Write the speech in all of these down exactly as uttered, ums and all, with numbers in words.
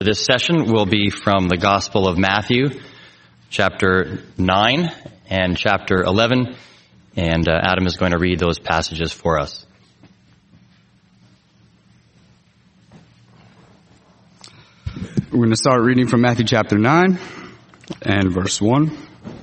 This session will be from the Gospel of Matthew, chapter nine and chapter eleven, and uh, Adam is going to read those passages for us. We're going to start reading from Matthew chapter nine and verse one.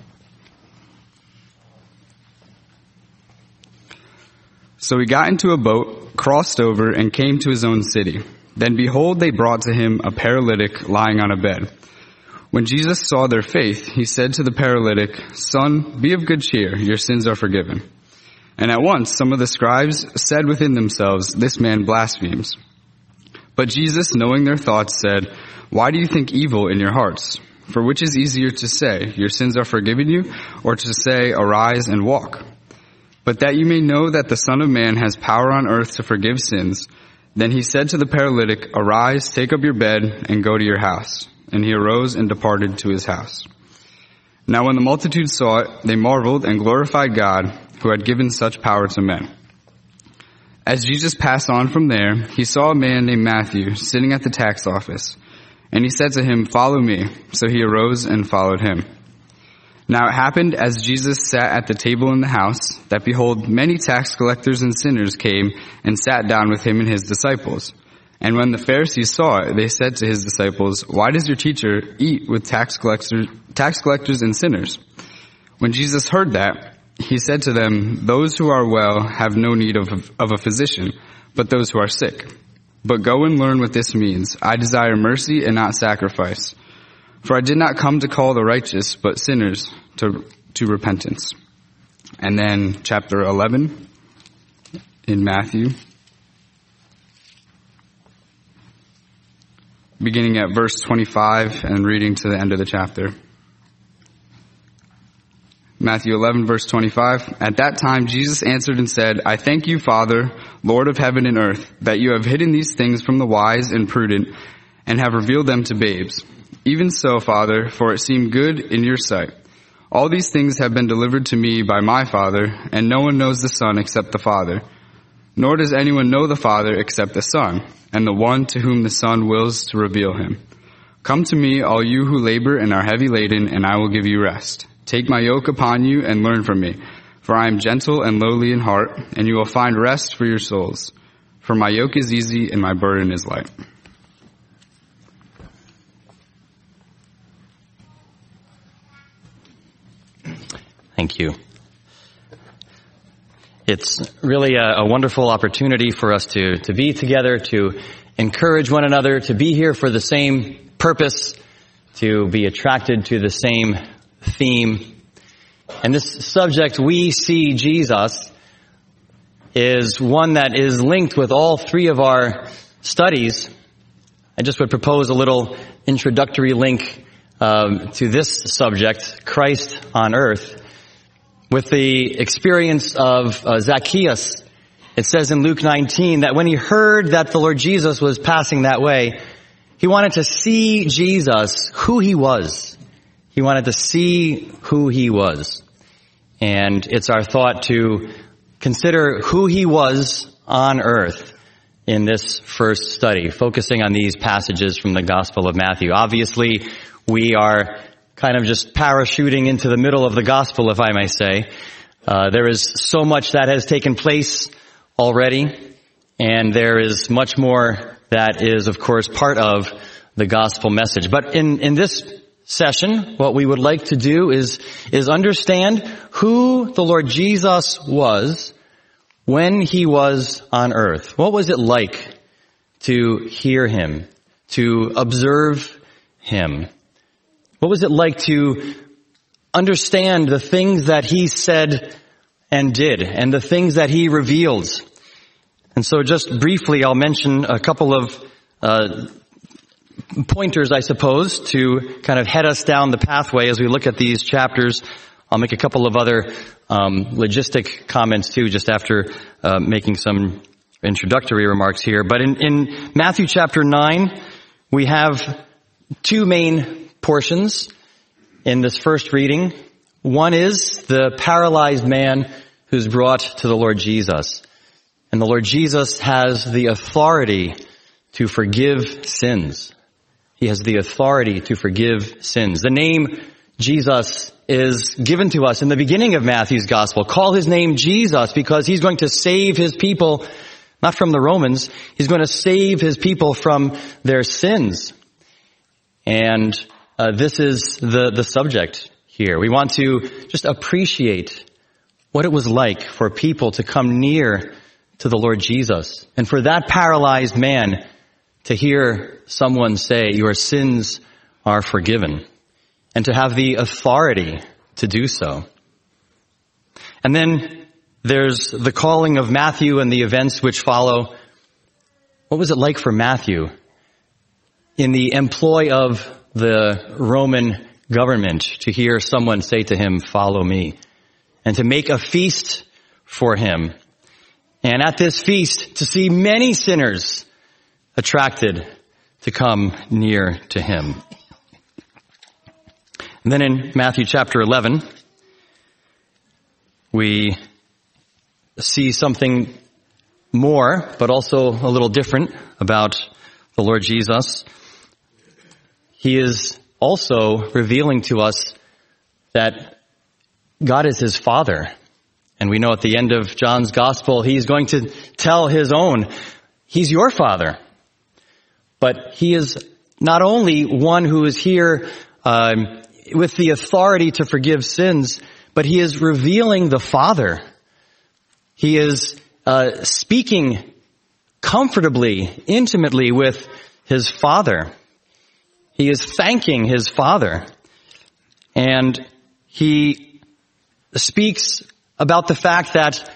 So he got into a boat, crossed over, and came to his own city. Then behold, they brought to him a paralytic lying on a bed. When Jesus saw their faith, he said to the paralytic, "Son, be of good cheer, your sins are forgiven." And at once some of the scribes said within themselves, "This man blasphemes." But Jesus, knowing their thoughts, said, "Why do you think evil in your hearts? For which is easier to say, 'Your sins are forgiven you,' or to say, 'Arise and walk'? But that you may know that the Son of Man has power on earth to forgive sins." Then he said to the paralytic, "Arise, take up your bed, and go to your house." And he arose and departed to his house. Now when the multitude saw it, they marveled and glorified God, who had given such power to men. As Jesus passed on from there, he saw a man named Matthew sitting at the tax office. And he said to him, "Follow me." So he arose and followed him. Now it happened as Jesus sat at the table in the house, that behold, many tax collectors and sinners came and sat down with him and his disciples. And when the Pharisees saw it, they said to his disciples, "Why does your teacher eat with tax collectors, tax collectors and sinners?" When Jesus heard that, he said to them, "Those who are well have no need of, of a physician, but those who are sick. But go and learn what this means. I desire mercy and not sacrifice. For I did not come to call the righteous, but sinners to, to repentance." And then chapter eleven in Matthew, beginning at verse twenty-five and reading to the end of the chapter. Matthew eleven, verse twenty-five. At that time Jesus answered and said, "I thank you, Father, Lord of heaven and earth, that you have hidden these things from the wise and prudent and have revealed them to babes. Even so, Father, for it seemed good in your sight. All these things have been delivered to me by my Father, and no one knows the Son except the Father. Nor does anyone know the Father except the Son, and the one to whom the Son wills to reveal him. Come to me, all you who labor and are heavy laden, and I will give you rest. Take my yoke upon you and learn from me, for I am gentle and lowly in heart, and you will find rest for your souls. For my yoke is easy and my burden is light." Thank you. It's really a, a wonderful opportunity for us to, to be together, to encourage one another, to be here for the same purpose, to be attracted to the same theme. And this subject, "We See Jesus," is one that is linked with all three of our studies. I just would propose a little introductory link um, to this subject, Christ on earth, with the experience of uh, Zacchaeus. It says in Luke nineteen that when he heard that the Lord Jesus was passing that way, he wanted to see Jesus, who he was. He wanted to see who he was. And it's our thought to consider who he was on earth in this first study, focusing on these passages from the Gospel of Matthew. Obviously, we are kind of just parachuting into the middle of the gospel, if I may say. Uh, there is so much that has taken place already, and there is much more that is, of course, part of the gospel message. But in, in this session, what we would like to do is, is understand who the Lord Jesus was when he was on earth. What was it like to hear him, to observe him? What was it like to understand the things that he said and did, and the things that he revealed? And so just briefly, I'll mention a couple of uh, pointers, I suppose, to kind of head us down the pathway as we look at these chapters. I'll make a couple of other um, logistic comments too, just after uh, making some introductory remarks here. But in, in Matthew chapter nine, we have two main portions in this first reading. One is the paralyzed man who's brought to the Lord Jesus. And the Lord Jesus has the authority to forgive sins. He has the authority to forgive sins. The name Jesus is given to us in the beginning of Matthew's gospel. Call his name Jesus because he's going to save his people, not from the Romans. He's going to save his people from their sins. And uh, this is the, the subject here. We want to just appreciate what it was like for people to come near to the Lord Jesus. And for that paralyzed man to hear someone say, your sins are forgiven. And to have the authority to do so. And then there's the calling of Matthew and the events which follow. What was it like for Matthew in the employ of the Roman government to hear someone say to him, follow me, and to make a feast for him? And at this feast, to see many sinners attracted to come near to him. And then in Matthew chapter eleven, we see something more, but also a little different about the Lord Jesus. He is also revealing to us that God is his Father. And we know at the end of John's gospel, he's going to tell his own, he's your Father. But he is not only one who is here um, with the authority to forgive sins, but he is revealing the Father. He is uh, speaking comfortably, intimately with his Father. He is thanking his Father. And he speaks about the fact that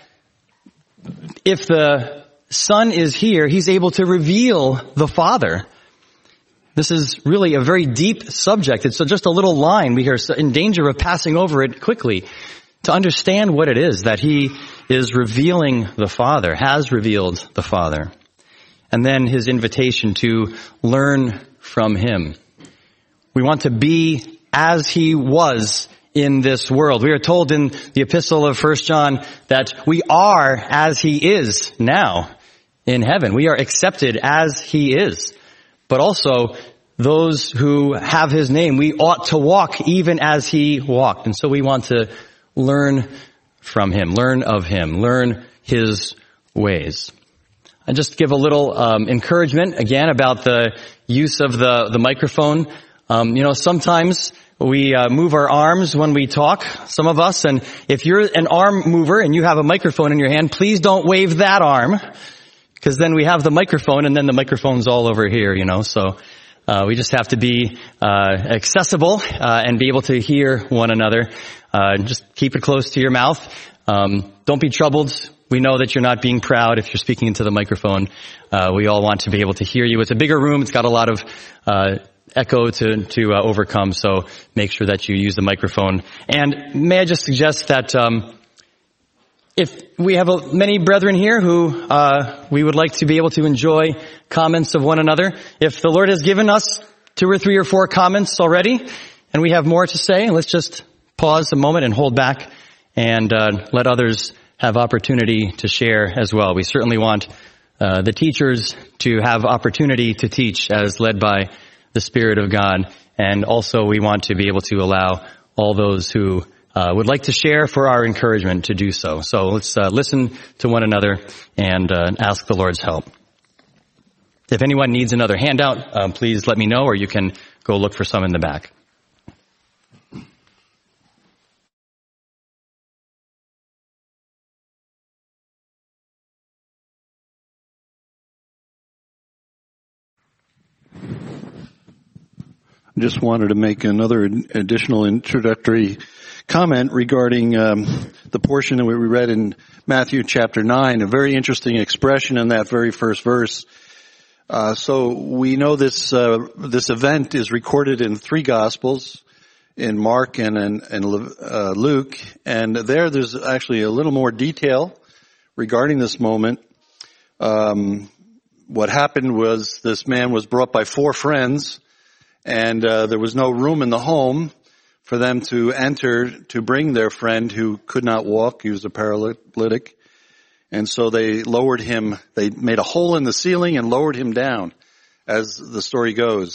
if the Son is here, he's able to reveal the Father. This is really a very deep subject. It's just a little line. We are in danger of passing over it quickly to understand what it is that he is revealing the Father, has revealed the Father. And then his invitation to learn from him. We want to be as he was in this world. We are told in the epistle of First John that we are as he is now in heaven. We are accepted as he is. But also, those who have his name, we ought to walk even as he walked. And so we want to learn from him, learn of him, learn his ways. I just give a little um, encouragement, again, about the use of the, the microphone. Um, you know, sometimes we uh, move our arms when we talk, some of us, and if you're an arm mover and you have a microphone in your hand, please don't wave that arm. Because then we have the microphone, and then the microphone's all over here, you know. So uh, we just have to be uh, accessible uh, and be able to hear one another. Uh, just keep it close to your mouth. Um, don't be troubled. We know that you're not being proud if you're speaking into the microphone. Uh, we all want to be able to hear you. It's a bigger room. It's got a lot of uh, echo to to uh, overcome. So make sure that you use the microphone. And may I just suggest that Um, If we have a, many brethren here who uh we would like to be able to enjoy comments of one another, if the Lord has given us two or three or four comments already, and we have more to say, let's just pause a moment and hold back and uh let others have opportunity to share as well. We certainly want uh the teachers to have opportunity to teach as led by the Spirit of God, and also we want to be able to allow all those who Uh, would like to share for our encouragement to do so. So let's uh, listen to one another and uh, ask the Lord's help. If anyone needs another handout, uh, please let me know, or you can go look for some in the back. Just wanted to make another additional introductory comment regarding um, the portion that we read in Matthew chapter nine, a very interesting expression in that very first verse. Uh, so we know this uh, this event is recorded in three Gospels, in Mark and in, in uh, Luke, and there there's actually a little more detail regarding this moment. Um, what happened was this man was brought by four friends, and uh, there was no room in the home for them to enter to bring their friend who could not walk. He was a paralytic. And so they lowered him. They made a hole in the ceiling and lowered him down, as the story goes.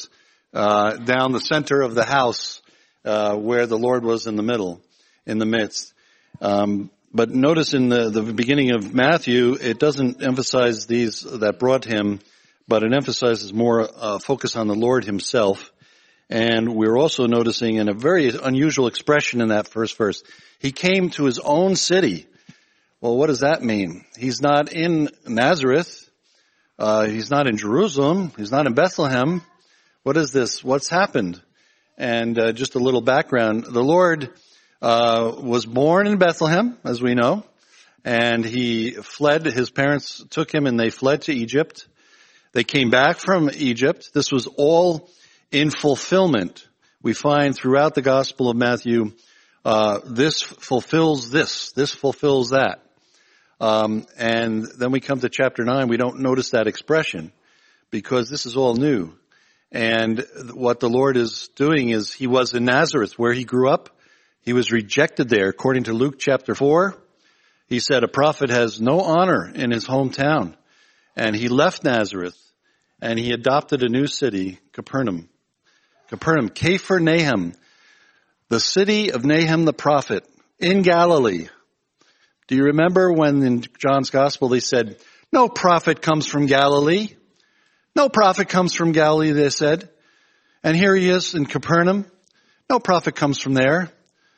uh, down the center of the house, uh, where the Lord was in the middle, in the midst. Um, but notice in the, the beginning of Matthew, it doesn't emphasize these that brought him, but it emphasizes more uh, focus on the Lord himself. And we're also noticing in a very unusual expression in that first verse, he came to his own city. Well, what does that mean? He's not in Nazareth. Uh, he's not in Jerusalem. He's not in Bethlehem. What is this? What's happened? And uh, just a little background. The Lord uh, was born in Bethlehem, as we know, and he fled. His parents took him and they fled to Egypt. They came back from Egypt. This was all in fulfillment. We find throughout the Gospel of Matthew, uh, this fulfills this. This fulfills that. Um, and then we come to chapter nine. We don't notice that expression because this is all new. And what the Lord is doing is he was in Nazareth where he grew up. He was rejected there. According to Luke chapter four, he said a prophet has no honor in his hometown. And he left Nazareth and he adopted a new city, Capernaum. Capernaum, Capharnaum, the city of Nahum the prophet in Galilee. Do you remember when in John's gospel they said, no prophet comes from Galilee? No prophet comes from Galilee, they said. And here he is in Capernaum. No prophet comes from there.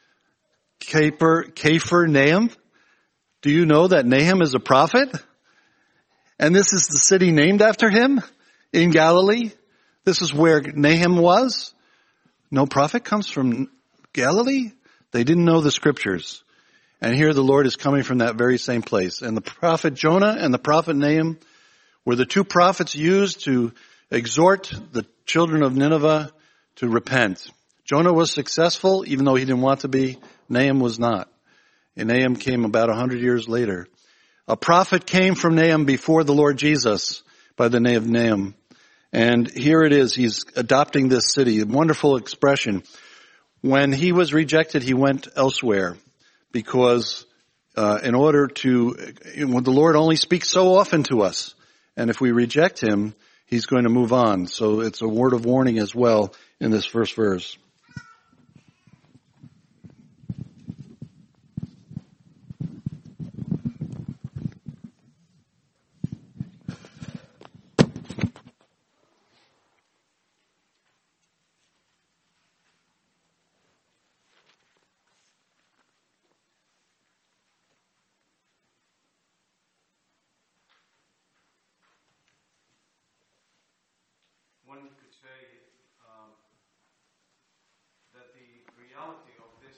Capher, Capharnaum. Do you know that Nahum is a prophet? And this is the city named after him in Galilee. This is where Nahum was. No prophet comes from Galilee. They didn't know the scriptures. And here the Lord is coming from that very same place. And the prophet Jonah and the prophet Nahum were the two prophets used to exhort the children of Nineveh to repent. Jonah was successful, even though he didn't want to be. Nahum was not. And Nahum came about a hundred years later. A prophet came from Nahum before the Lord Jesus by the name of Nahum. And here it is. He's adopting this city. A wonderful expression. When he was rejected, he went elsewhere because uh, in order to, when the Lord only speaks so often to us. And if we reject him, he's going to move on. So it's a word of warning as well in this first verse. One could say um, that the reality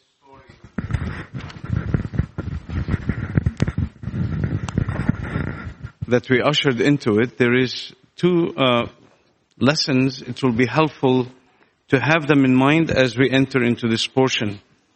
of this story that we ushered into it, there is two uh, lessons. It will be helpful to have them in mind as we enter into this portion.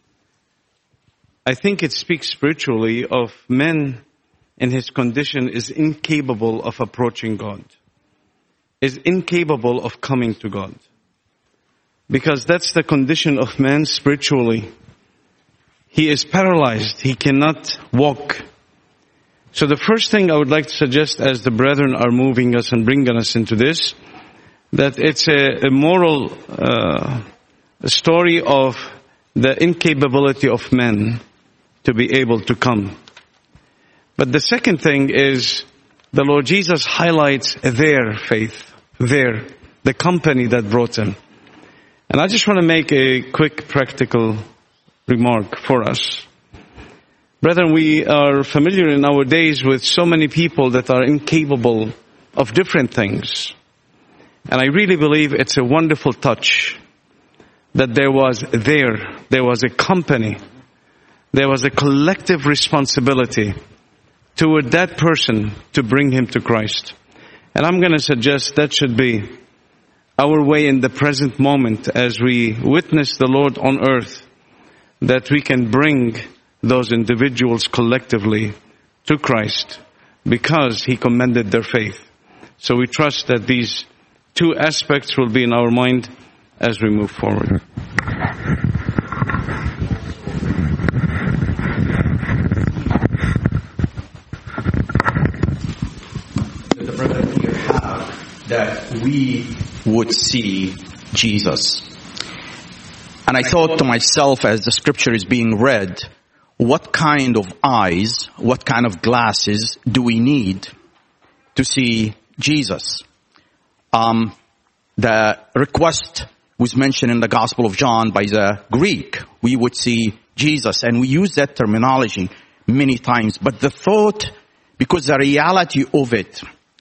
I think it speaks spiritually of man in his condition is incapable of approaching God. Is incapable of coming to God. Because that's the condition of man spiritually. He is paralyzed. He cannot walk. So the first thing I would like to suggest as the brethren are moving us and bringing us into this, that it's a, a moral uh, a story of the incapability of men to be able to come. But the second thing is the Lord Jesus highlights their faith, their, the company that brought them. And I just want to make a quick practical remark for us. Brethren, we are familiar in our days with so many people that are incapable of different things. And I really believe it's a wonderful touch that there was there, there was a company, there was a collective responsibility toward that person to bring him to Christ. And I'm going to suggest that should be our way in the present moment as we witness the Lord on earth, that we can bring those individuals collectively to Christ because he commended their faith. So we trust that these two aspects will be in our mind as we move forward. The brethren here have that we would see Jesus. And I thought to myself as the scripture is being read, what kind of eyes, what kind of glasses do we need to see Jesus? Um, the request was mentioned in the Gospel of John by the Greek. We would see Jesus, and we use that terminology many times. But the thought, because the reality of it,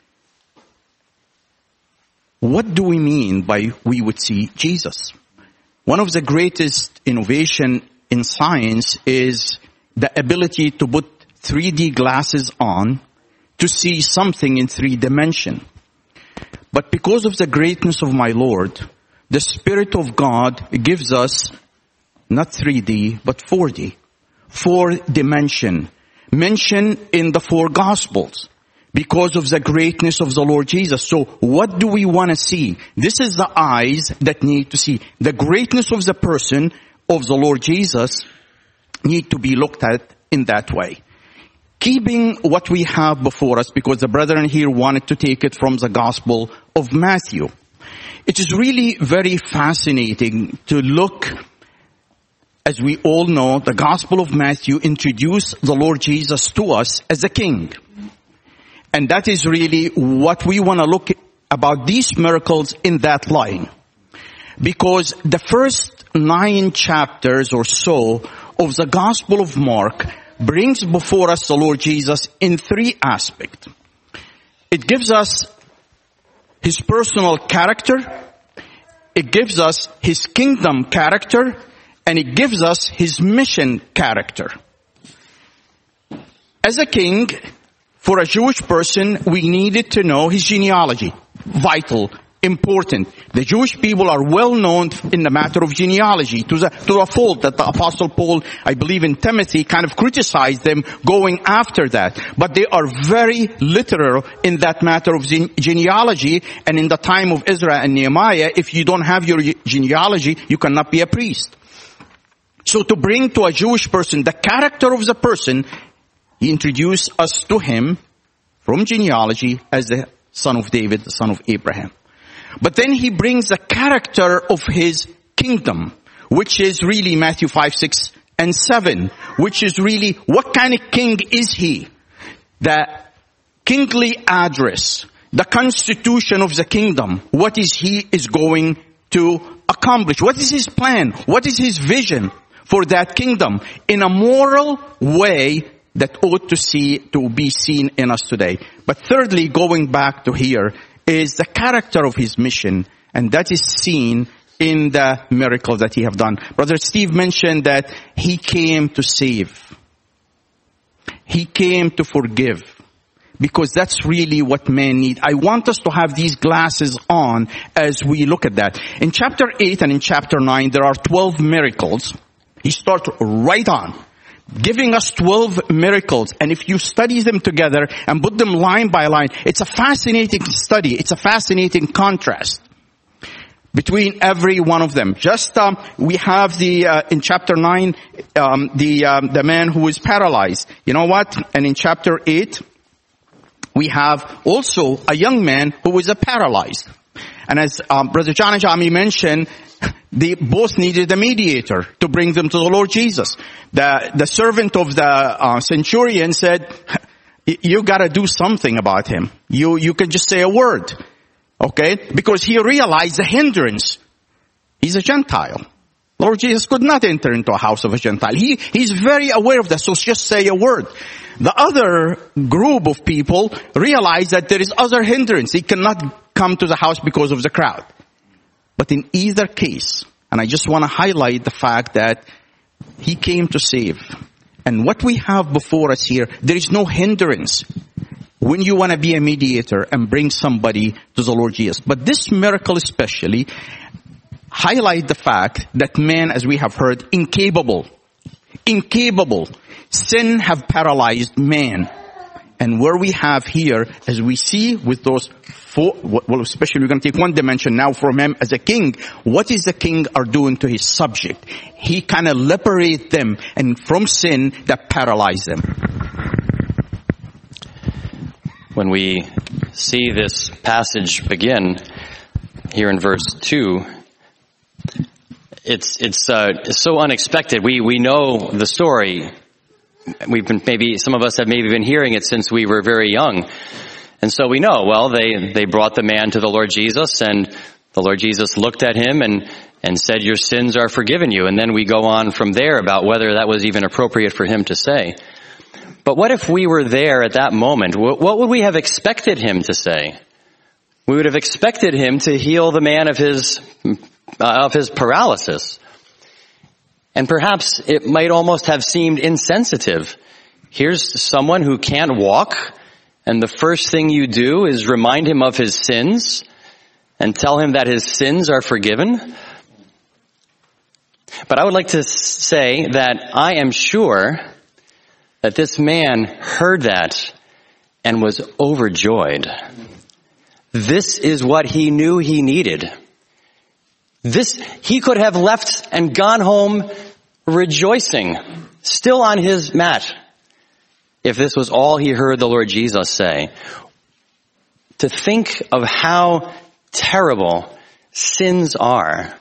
what do we mean by we would see Jesus? One of the greatest innovation in science is the ability to put three D glasses on to see something in three dimension. But because of the greatness of my Lord, the Spirit of God gives us not three D, but four D. Four dimension. Mentioned in the four Gospels. Because of the greatness of the Lord Jesus. So what do we want to see? This is the eyes that need to see. The greatness of the person of the Lord Jesus need to be looked at in that way. Keeping what we have before us, because the brethren here wanted to take it from the Gospel of Matthew. It is really very fascinating to look, as we all know, the Gospel of Matthew introduced the Lord Jesus to us as a king. And that is really what we want to look at about these miracles in that line. Because the first nine chapters or so of the Gospel of Mark brings before us the Lord Jesus in three aspects. It gives us his personal character, it gives us his kingdom character, and it gives us his mission character. As a king, for a Jewish person, we needed to know his genealogy. Vital, important. The Jewish people are well known in the matter of genealogy, to the, to a fault that the Apostle Paul, I believe in Timothy, kind of criticized them going after that. But they are very literal in that matter of gene- genealogy. And in the time of Ezra and Nehemiah, if you don't have your genealogy, you cannot be a priest. So to bring to a Jewish person the character of the person, he introduced us to him from genealogy as the son of David, the son of Abraham. But then he brings the character of his kingdom, which is really Matthew five, six, and seven, which is really what kind of king is he? The kingly address, the constitution of the kingdom, what is he is going to accomplish? What is his plan? What is his vision for that kingdom in a moral way that ought to see, to be seen in us today. But thirdly, going back to here, is the character of his mission, and that is seen in the miracle that he have done. Brother Steve mentioned that he came to save. He came to forgive. Because that's really what men need. I want us to have these glasses on as we look at that. In chapter eight and in chapter nine, there are twelve miracles. He starts right on, giving us twelve miracles. And if you study them together and put them line by line, it's a fascinating study. It's a fascinating contrast between every one of them. Just, um, we have the, uh, in chapter nine, um, the, um, the man who is paralyzed. You know what? And in chapter eight, we have also a young man who was a paralyzed. And as, um, Brother John and Jami mentioned, they both needed a mediator to bring them to the Lord Jesus. The, the servant of the uh, centurion said, you gotta do something about him. You, you can just say a word. Okay? Because he realized the hindrance. He's a Gentile. Lord Jesus could not enter into a house of a Gentile. He, he's very aware of that, so just say a word. The other group of people realize that there is other hindrance. He cannot come to the house because of the crowd. But in either case, and I just want to highlight the fact that he came to save. And what we have before us here, there is no hindrance when you want to be a mediator and bring somebody to the Lord Jesus. But this miracle especially highlight the fact that man, as we have heard, incapable, incapable. Sin have paralyzed man. And where we have here, as we see with those four, well, especially we're going to take one dimension now from him as a king. What is the king are doing to his subject? He kind of liberate them and from sin that paralyze them. When we see this passage begin here in verse two, it's it's uh, it's so unexpected. We we know the story. We've been maybe some of us have maybe been hearing it since we were very young, and so we know. Well, they they brought the man to the Lord Jesus, and the Lord Jesus looked at him and and said, "Your sins are forgiven you." And then we go on from there about whether that was even appropriate for him to say. But what if we were there at that moment? What would we have expected him to say? We would have expected him to heal the man of his uh, of his paralysis. And perhaps it might almost have seemed insensitive. Here's someone who can't walk, and the first thing you do is remind him of his sins and tell him that his sins are forgiven. But I would like to say that I am sure that this man heard that and was overjoyed. This is what he knew he needed. This, he could have left and gone home rejoicing, still on his mat, if this was all he heard the Lord Jesus say. To think of how terrible sins are.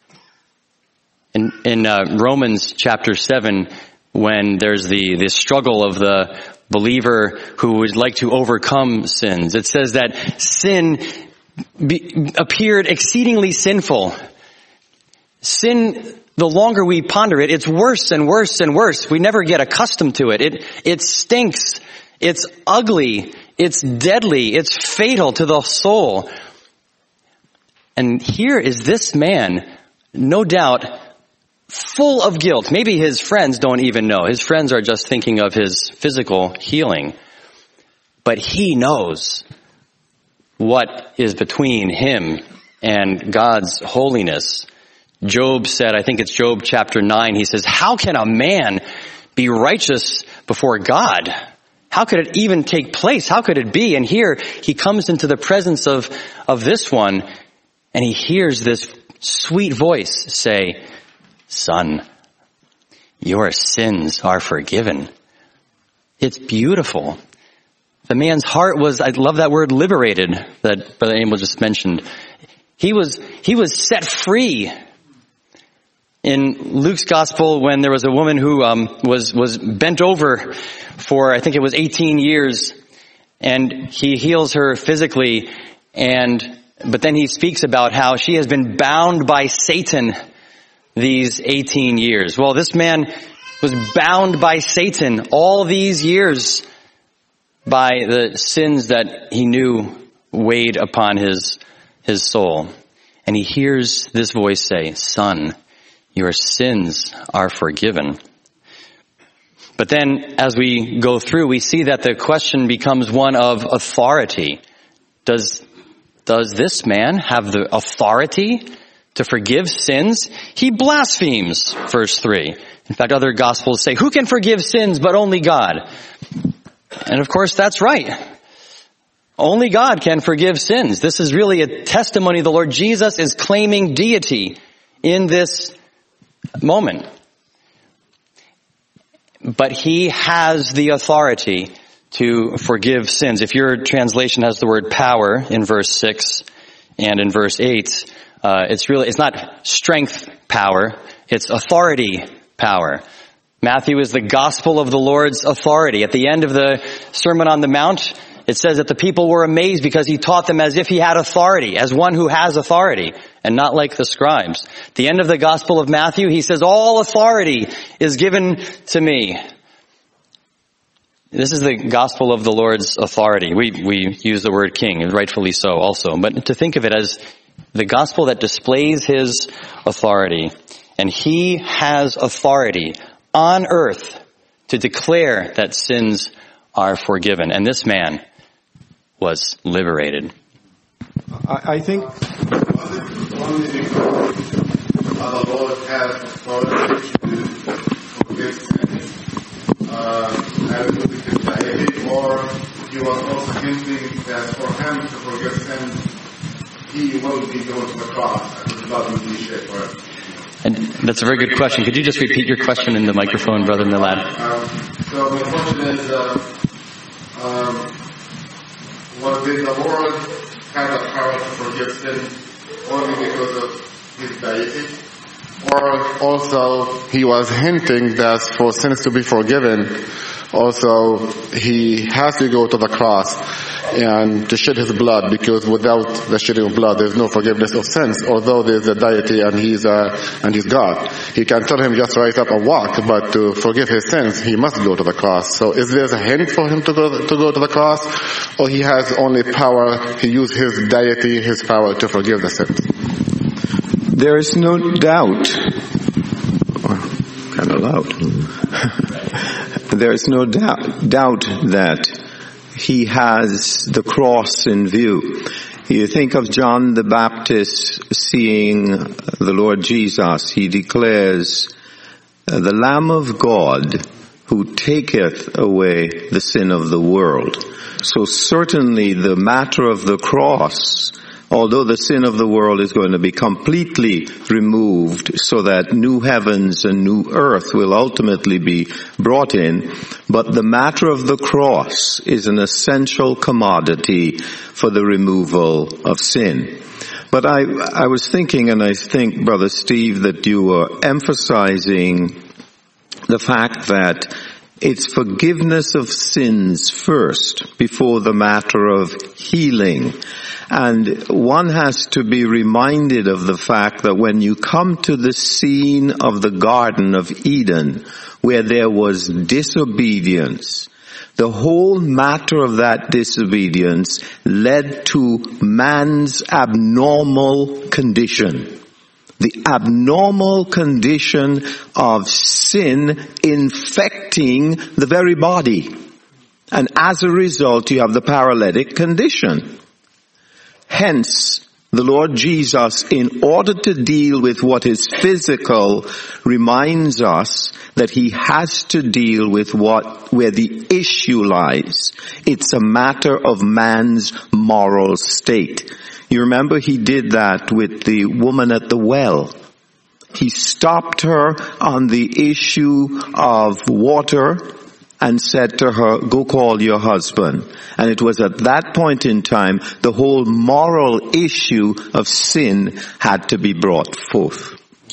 In, in uh, Romans chapter seven, when there's the, the struggle of the believer who would like to overcome sins, it says that sin be, appeared exceedingly sinful. Sin, the longer we ponder it, it's worse and worse and worse. We never get accustomed to it. It, it stinks. It's ugly. It's deadly. It's fatal to the soul. And here is this man, no doubt, full of guilt. Maybe his friends don't even know. His friends are just thinking of his physical healing. But he knows what is between him and God's holiness. Job said, I think it's Job chapter nine, he says, how can a man be righteous before God? How could it even take place? How could it be? And here he comes into the presence of, of this one, and he hears this sweet voice say, son, your sins are forgiven. It's beautiful. The man's heart was, I love that word, liberated, that Brother Emil just mentioned. He was, he was set free. In Luke's gospel, when there was a woman who um, was was bent over for, I think it was eighteen years, and he heals her physically, and but then he speaks about how she has been bound by Satan these eighteen years. Well, this man was bound by Satan all these years by the sins that he knew weighed upon his his soul. And he hears this voice say, son, your sins are forgiven. But then as we go through, we see that the question becomes one of authority. Does, does this man have the authority to forgive sins? He blasphemes, verse three. In fact, other gospels say, who can forgive sins but only God? And of course, that's right. Only God can forgive sins. This is really a testimony. The Lord Jesus is claiming deity in this moment. But he has the authority to forgive sins. If your translation has the word power in verse six and in verse eight, uh, it's really, it's not strength power, it's authority power. Matthew is the gospel of the Lord's authority. At the end of the Sermon on the Mount, it says that the people were amazed because he taught them as if he had authority, as one who has authority, and not like the scribes. At the end of the Gospel of Matthew, he says, all authority is given to me. This is the gospel of the Lord's authority. We, we use the word king, and rightfully so also. But to think of it as the gospel that displays his authority. And he has authority on earth to declare that sins are forgiven. And this man was liberated. I, I think only because the Lord has authority to forgive sins, uh, as with his deity, or he was also hinting that for him to forgive sins, he will be going to the cross and his blood will be shed for him. And that's a very good question. Could you just repeat your question in the microphone, Brother Milad? Um, so the question is, uh, um, was did the Lord have the power to forgive sins only because of his deity? Or also, he was hinting that for sins to be forgiven, also he has to go to the cross and to shed his blood, because without the shedding of blood, there's no forgiveness of sins. Although there's a deity and he's uh, and he's God, he can tell him just rise up and walk, but to forgive his sins, he must go to the cross. So, is there a hint for him to go to go to the cross, or he has only power? He used his deity, his power, to forgive the sins. There is no doubt, kind of loud, there is no doubt, doubt that he has the cross in view. You think of John the Baptist seeing the Lord Jesus. He declares, the Lamb of God who taketh away the sin of the world. So certainly the matter of the cross, although the sin of the world is going to be completely removed so that new heavens and new earth will ultimately be brought in, but the matter of the cross is an essential commodity for the removal of sin. But I, I was thinking, and I think, Brother Steve, that you were emphasizing the fact that it's forgiveness of sins first before the matter of healing. And one has to be reminded of the fact that when you come to the scene of the Garden of Eden, where there was disobedience, the whole matter of that disobedience led to man's abnormal condition. The abnormal condition of sin infecting the very body. And as a result, you have the paralytic condition. Hence, the Lord Jesus, in order to deal with what is physical, reminds us that he has to deal with what, where the issue lies. It's a matter of man's moral state. You remember he did that with the woman at the well. He stopped her on the issue of water and said to her, go call your husband. And it was at that point in time the whole moral issue of sin had to be brought forth.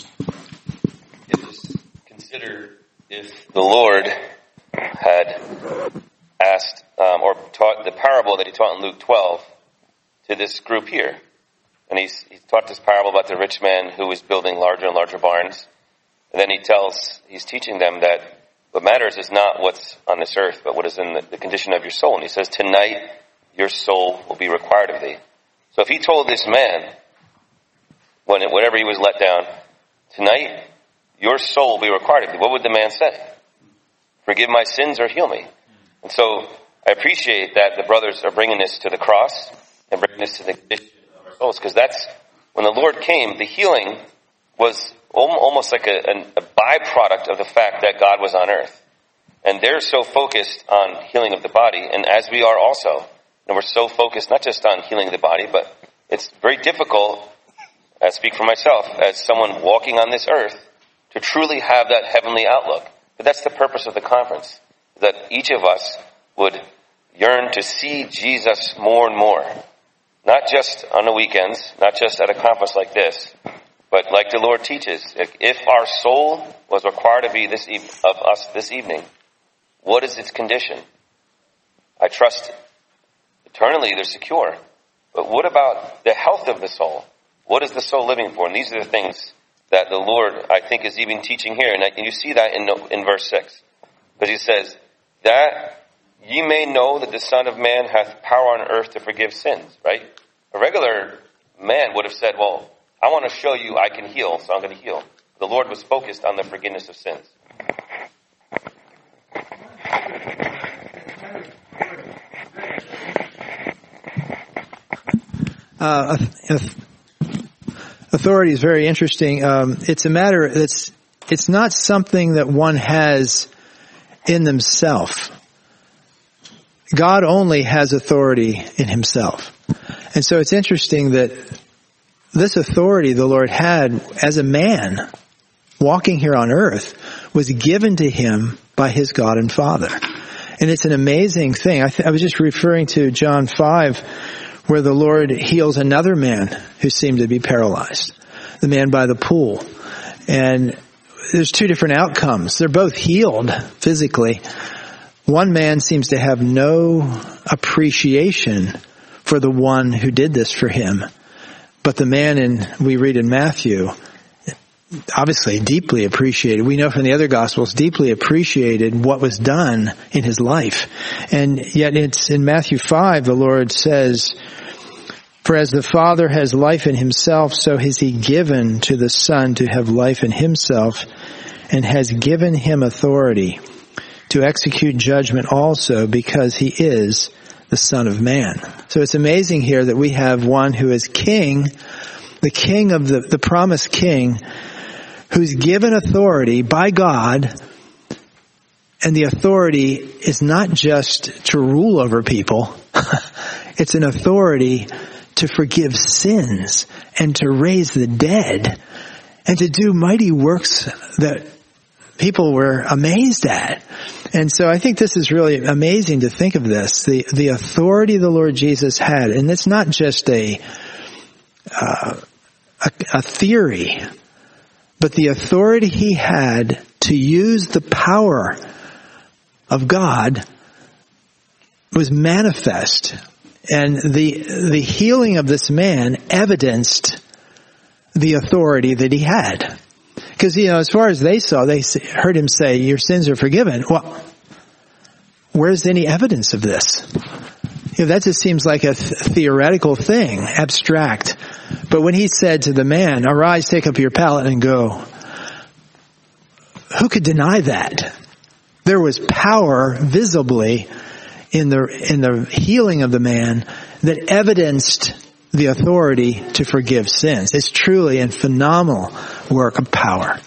Consider if the Lord had asked um, or taught the parable that he taught in Luke twelve to this group here. And he's, he taught this parable about the rich man who was building larger and larger barns. And then he tells, he's teaching them that what matters is not what's on this earth, but what is in the, the condition of your soul. And he says, tonight your soul will be required of thee. So if he told this man, when it, whenever he was let down, tonight your soul will be required of thee, what would the man say? Forgive my sins or heal me. And so I appreciate that the brothers are bringing this to the cross and bringing this to the condition of our souls, because that's when the Lord came, the healing was almost like a, a byproduct of the fact that God was on earth. And they're so focused on healing of the body, and as we are also. And we're so focused not just on healing the body, but it's very difficult, I speak for myself, as someone walking on this earth, to truly have that heavenly outlook. But that's the purpose of the conference, that each of us would yearn to see Jesus more and more. Not just on the weekends, not just at a conference like this, but like the Lord teaches, if our soul was required to be this e- of us this evening, what is its condition? I trust eternally they're secure. But what about the health of the soul? What is the soul living for? And these are the things that the Lord, I think, is even teaching here. And you see that in, in verse six. Because he says, that ye may know that the Son of Man hath power on earth to forgive sins, right? A regular man would have said, well, I want to show you I can heal, so I'm going to heal. The Lord was focused on the forgiveness of sins. Uh, authority is very interesting. Um, it's a matter, it's, it's not something that one has in themselves. God only has authority in himself. And so it's interesting that this authority the Lord had as a man walking here on earth was given to him by his God and Father. And it's an amazing thing. I, th- I was just referring to John five, where the Lord heals another man who seemed to be paralyzed, the man by the pool. And there's two different outcomes. They're both healed physically. One man seems to have no appreciation for the one who did this for him. But the man in, we read in Matthew, obviously deeply appreciated. We know from the other Gospels, deeply appreciated what was done in his life. And yet it's in Matthew five, the Lord says, "For as the Father has life in himself, so has he given to the Son to have life in himself, and has given him authority to execute judgment also, because he is the Son of Man." So it's amazing here that we have one who is king, the king of the, the promised king, who's given authority by God, and the authority is not just to rule over people. It's an authority to forgive sins and to raise the dead and to do mighty works that people were amazed at. And so I think this is really amazing to think of this, the, the authority the Lord Jesus had. And it's not just a, uh, a, a theory, but the authority he had to use the power of God was manifest. And the, the healing of this man evidenced the authority that he had. Because, you know, as far as they saw, they heard him say, "Your sins are forgiven." Well, where's any evidence of this? You know, that just seems like a th- theoretical thing, abstract. But when he said to the man, "Arise, take up your pallet and go," who could deny that? There was power visibly in the in the healing of the man that evidenced the authority to forgive sins. It's truly a phenomenal work of power.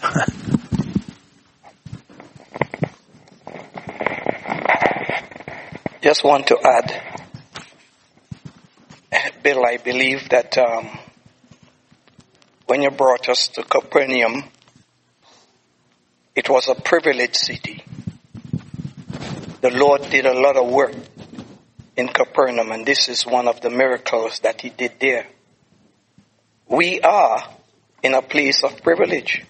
Just want to add, Bill, I believe that um, when you brought us to Capernaum, it was a privileged city. The Lord did a lot of work in Capernaum, and this is one of the miracles that he did there. We are in a place of privilege.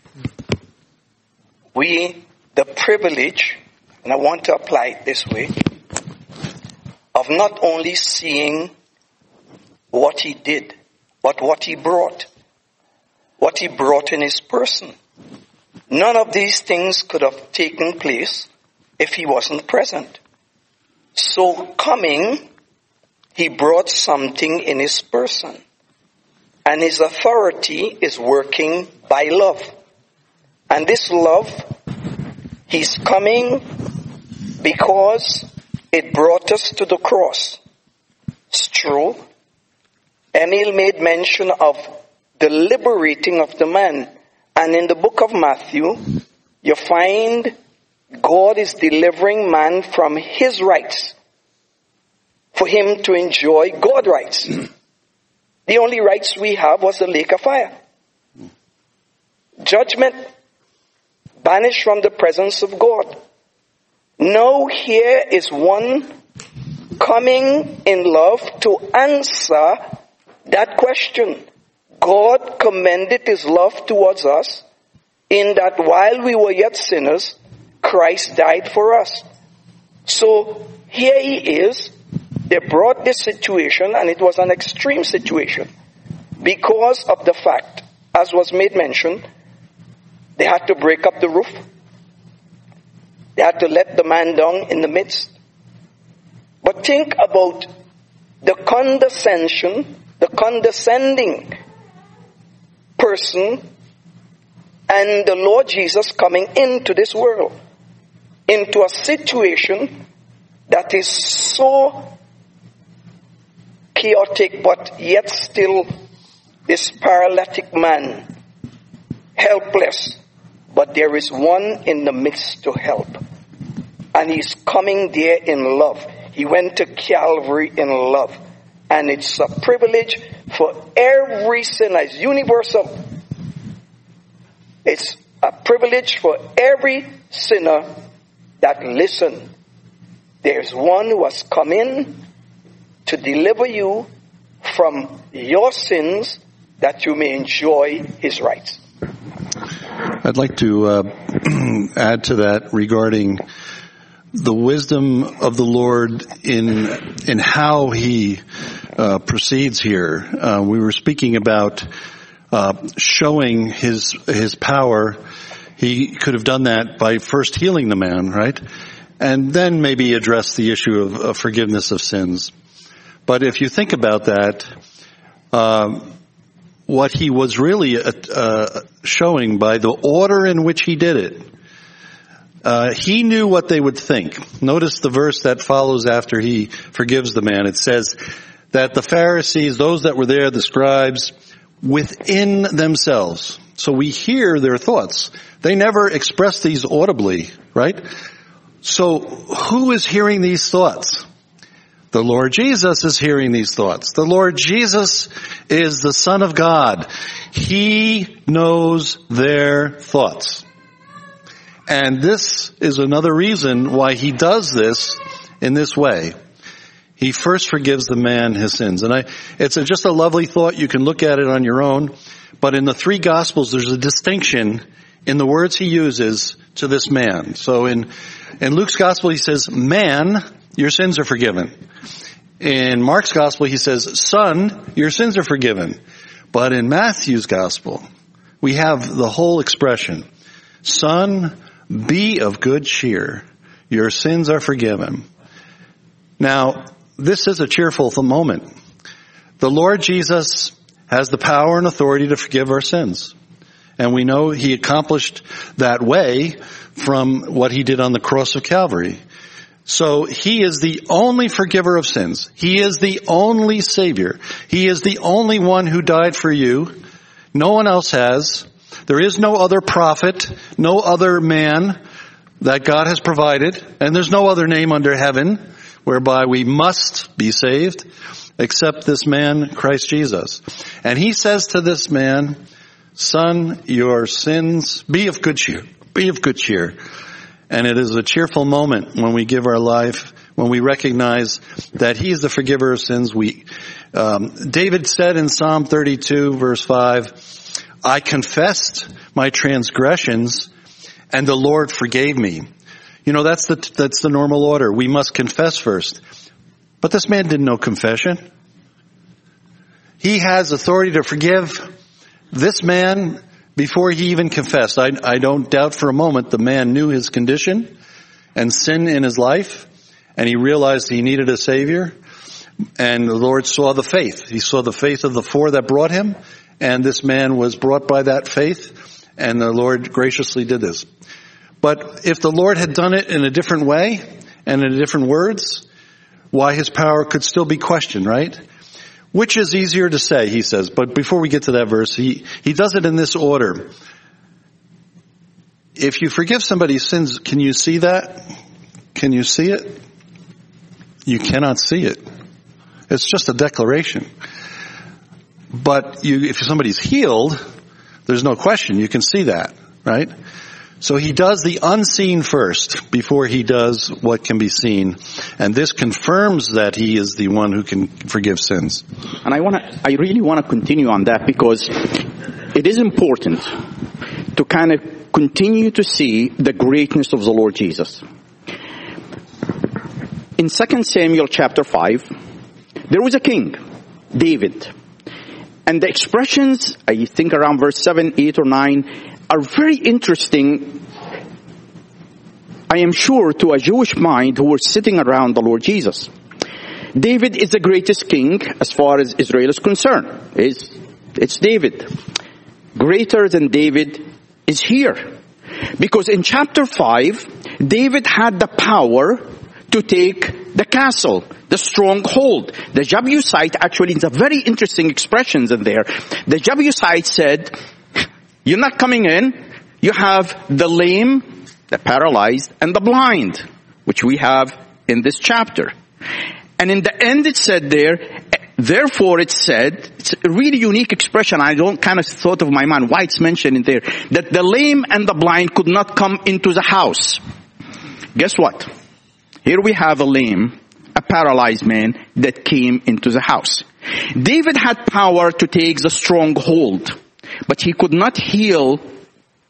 We, the privilege, and I want to apply it this way, of not only seeing what he did, but what he brought. What he brought in his person. None of these things could have taken place if he wasn't present. So coming, he brought something in his person. And his authority is working by love. And this love, he's coming because it brought us to the cross. It's true. Emil made mention of the liberating of the man. And in the book of Matthew, you find God is delivering man from his rights for him to enjoy God's rights. The only rights we have was the lake of fire. Judgment, banished from the presence of God. Now here is one coming in love to answer that question. God commended his love towards us in that while we were yet sinners, Christ died for us. So here he is. They brought this situation, and it was an extreme situation because of the fact, as was made mention, they had to break up the roof. They had to let the man down in the midst. But think about the condescension, the condescending person, and the Lord Jesus coming into this world, into a situation that is so chaotic, but yet still this paralytic man, helpless, but there is one in the midst to help. And he's coming there in love. He went to Calvary in love. And it's a privilege for every sinner. It's universal. It's a privilege for every sinner that listen. There's one who has come in to deliver you from your sins that you may enjoy his rights. I'd like to uh, add to that regarding the wisdom of the Lord in in how He uh, proceeds here. Uh, we were speaking about uh, showing His His power. He could have done that by first healing the man, right? And then maybe address the issue of, of forgiveness of sins. But if you think about that, uh, what he was really uh, uh, showing by the order in which he did it, uh, he knew what they would think. Notice the verse that follows after he forgives the man. It says that the Pharisees, those that were there, the scribes, within themselves. So we hear their thoughts. They never express these audibly, right? So who is hearing these thoughts? The Lord Jesus is hearing these thoughts. The Lord Jesus is the Son of God. He knows their thoughts. And this is another reason why he does this in this way. He first forgives the man his sins. And I, it's a, just a lovely thought. You can look at it on your own. But in the three Gospels, there's a distinction in the words he uses to this man. So in, in Luke's Gospel, he says, man, your sins are forgiven. In Mark's Gospel, he says, son, your sins are forgiven. But in Matthew's Gospel, we have the whole expression, son, be of good cheer. Your sins are forgiven. Now, this is a cheerful moment. The Lord Jesus has the power and authority to forgive our sins. And we know he accomplished that way from what he did on the cross of Calvary. So he is the only forgiver of sins. He is the only Savior. He is the only one who died for you. No one else has. There is no other prophet, no other man that God has provided, and there's no other name under heaven whereby we must be saved except this man, Christ Jesus. And he says to this man, son, your sins, be of good cheer, be of good cheer. And it is a cheerful moment when we give our life, when we recognize that he is the forgiver of sins. We, um, David said in Psalm thirty-two verse five, I confessed my transgressions and the Lord forgave me. You know, that's the, that's the normal order. We must confess first. But this man didn't know confession. He has authority to forgive this man before he even confessed. I, I don't doubt for a moment the man knew his condition and sin in his life, and he realized he needed a Savior. And the Lord saw the faith. He saw the faith of the four that brought him, and this man was brought by that faith, and the Lord graciously did this. But if the Lord had done it in a different way and in different words, why his power could still be questioned, right? Which is easier to say, he says. But before we get to that verse, he, he does it in this order. If you forgive somebody's sins, can you see that? Can you see it? You cannot see it. It's just a declaration. But you, if somebody's healed, there's no question. You can see that, right? So he does the unseen first before he does what can be seen. And this confirms that he is the one who can forgive sins. And I want to, I really want to continue on that because it is important to kind of continue to see the greatness of the Lord Jesus. In Second Samuel chapter five, there was a king, David. And the expressions, I think around verse seven, eight, or nine, are very interesting, I am sure, to a Jewish mind who were sitting around the Lord Jesus. David is the greatest king as far as Israel is concerned. It's, it's David. Greater than David is here. Because in chapter five, David had the power to take the castle, the stronghold. The Jebusite, actually, it's a very interesting expressions in there. The Jebusite said, you're not coming in. You have the lame, the paralyzed, and the blind, which we have in this chapter. And in the end it said there, therefore it said, it's a really unique expression. I don't kind of thought of my mind why it's mentioned in there, that the lame and the blind could not come into the house. Guess what? Here we have a lame, a paralyzed man that came into the house. David had power to take the stronghold, but he could not heal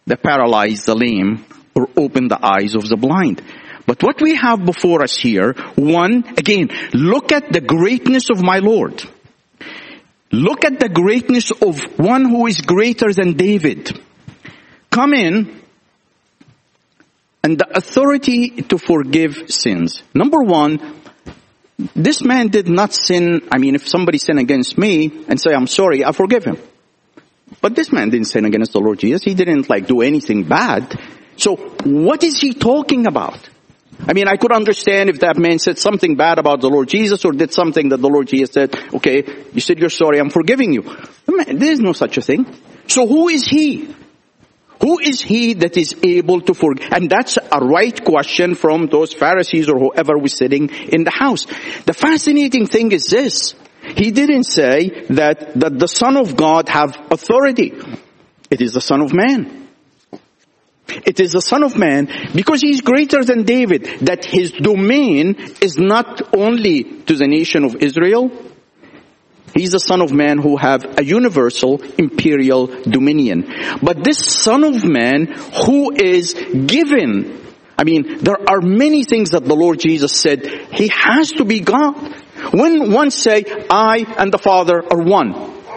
the paralyzed, the lame, or open the eyes of the blind. But what we have before us here, one, again, look at the greatness of my Lord. Look at the greatness of one who is greater than David. Come in, and the authority to forgive sins. Number one, this man did not sin. I mean, if somebody sinned against me and say, I'm sorry, I forgive him. But this man didn't sin against the Lord Jesus. He didn't like do anything bad. So what is he talking about? I mean, I could understand if that man said something bad about the Lord Jesus or did something that the Lord Jesus said, okay, you said you're sorry, I'm forgiving you. Man, there is no such a thing. So who is he? Who is he that is able to forgive? And that's a right question from those Pharisees or whoever was sitting in the house. The fascinating thing is this. He didn't say that, that the Son of God have authority. It is the Son of Man. It is the Son of Man because he's greater than David, that his domain is not only to the nation of Israel. He's the Son of Man who have a universal imperial dominion. But this Son of Man who is given, I mean, there are many things that the Lord Jesus said, he has to be God. When one say, I and the Father are one.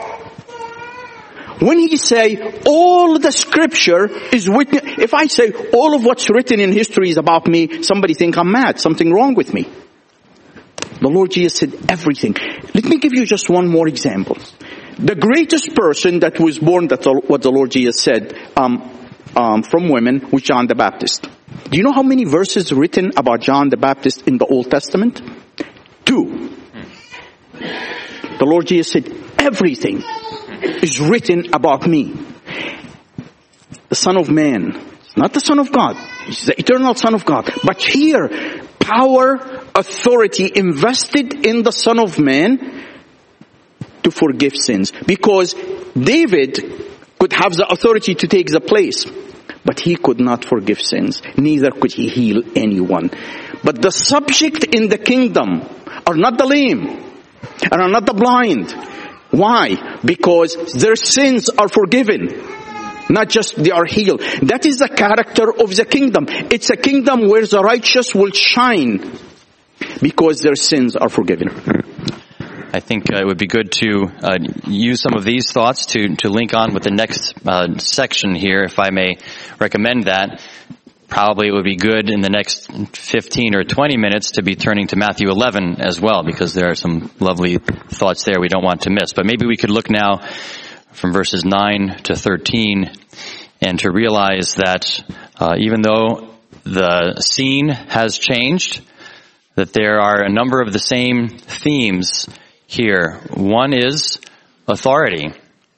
When he say, all the scripture is written, if I say all of what's written in history is about me, somebody think I'm mad, something wrong with me. The Lord Jesus said everything. Let me give you just one more example. The greatest person that was born, that's what the Lord Jesus said, um, um, from women was John the Baptist. Do you know how many verses written about John the Baptist in the Old Testament? Two. The Lord Jesus said everything is written about me. The Son of Man, not the Son of God. He's the eternal Son of God. But here, power, authority invested in the Son of Man to forgive sins. Because David could have the authority to take the place, but he could not forgive sins. Neither could he heal anyone. But the subject in the kingdom are not the lame and are not the blind. Why? Because their sins are forgiven. Not just they are healed. That is the character of the kingdom. It's a kingdom where the righteous will shine because their sins are forgiven. I think uh, it would be good to uh, use some of these thoughts to, to link on with the next uh, section here, if I may recommend that. Probably it would be good in the next fifteen or twenty minutes to be turning to Matthew eleven as well, because there are some lovely thoughts there we don't want to miss. But maybe we could look now from verses nine to thirteen and to realize that uh, even though the scene has changed, that there are a number of the same themes here. One is authority.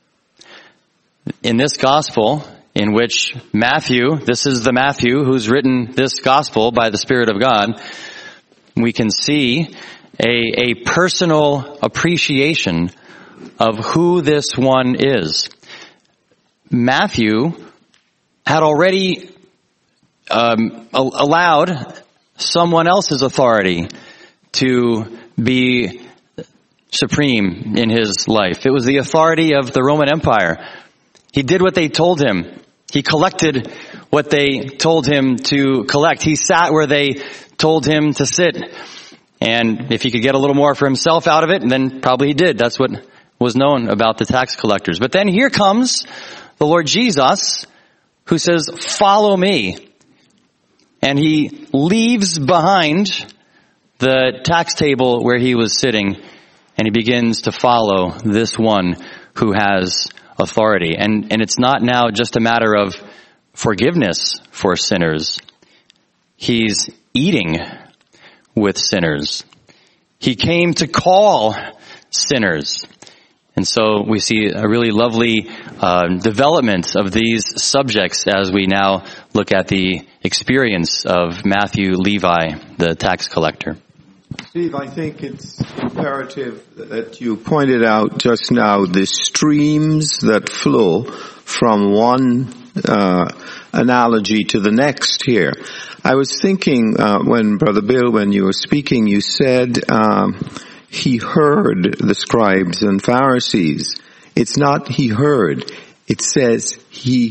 In this gospel, in which Matthew, this is the Matthew who's written this gospel by the Spirit of God, we can see a, a personal appreciation of who this one is. Matthew had already um, allowed someone else's authority to be supreme in his life. It was the authority of the Roman Empire. He did what they told him. He collected what they told him to collect. He sat where they told him to sit. And if he could get a little more for himself out of it, then probably he did. That's what was known about the tax collectors. But then here comes the Lord Jesus, who says, follow me. And he leaves behind the tax table where he was sitting, and he begins to follow this one who has authority. And, and it's not now just a matter of forgiveness for sinners. He's eating with sinners. He came to call sinners. And so we see a really lovely uh, development of these subjects as we now look at the experience of Matthew Levi, the tax collector. Steve, I think it's imperative that you pointed out just now the streams that flow from one uh, analogy to the next here. I was thinking uh, when, Brother Bill, when you were speaking, you said um, he heard the scribes and Pharisees. It's not he heard. It says he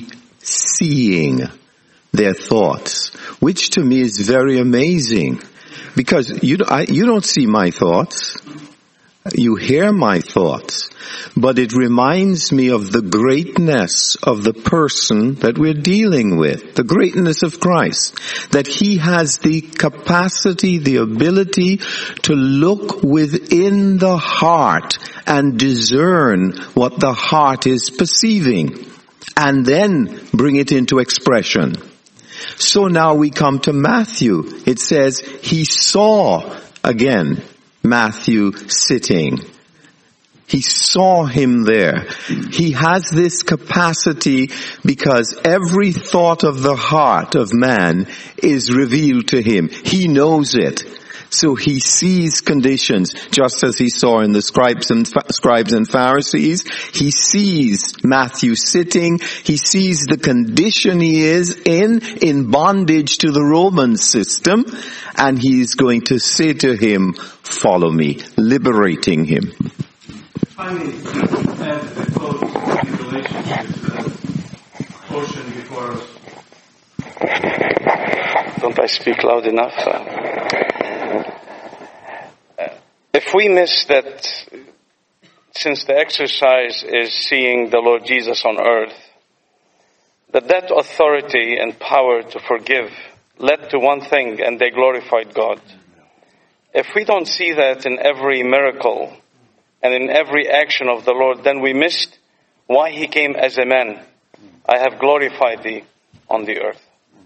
seeing their thoughts, which to me is very amazing, because you, I, you don't see my thoughts. You hear my thoughts, but it reminds me of the greatness of the person that we're dealing with, the greatness of Christ, that he has the capacity, the ability to look within the heart and discern what the heart is perceiving, and then bring it into expression. So now we come to Matthew. It says he saw again Matthew sitting. He saw him there. He has this capacity because every thought of the heart of man is revealed to him. He knows it. So he sees conditions, just as he saw in the scribes and scribes and Pharisees. He sees Matthew sitting. He sees the condition he is in, in bondage to the Roman system, and he's going to say to him, "Follow me," liberating him. Finally, add a quote in relationship to the portion before us. Don't I speak loud enough? Uh, If we miss that, since the exercise is seeing the Lord Jesus on earth, that that authority and power to forgive led to one thing, and they glorified God. If we don't see that in every miracle and in every action of the Lord, then we missed why he came as a man. I have glorified thee on the earth.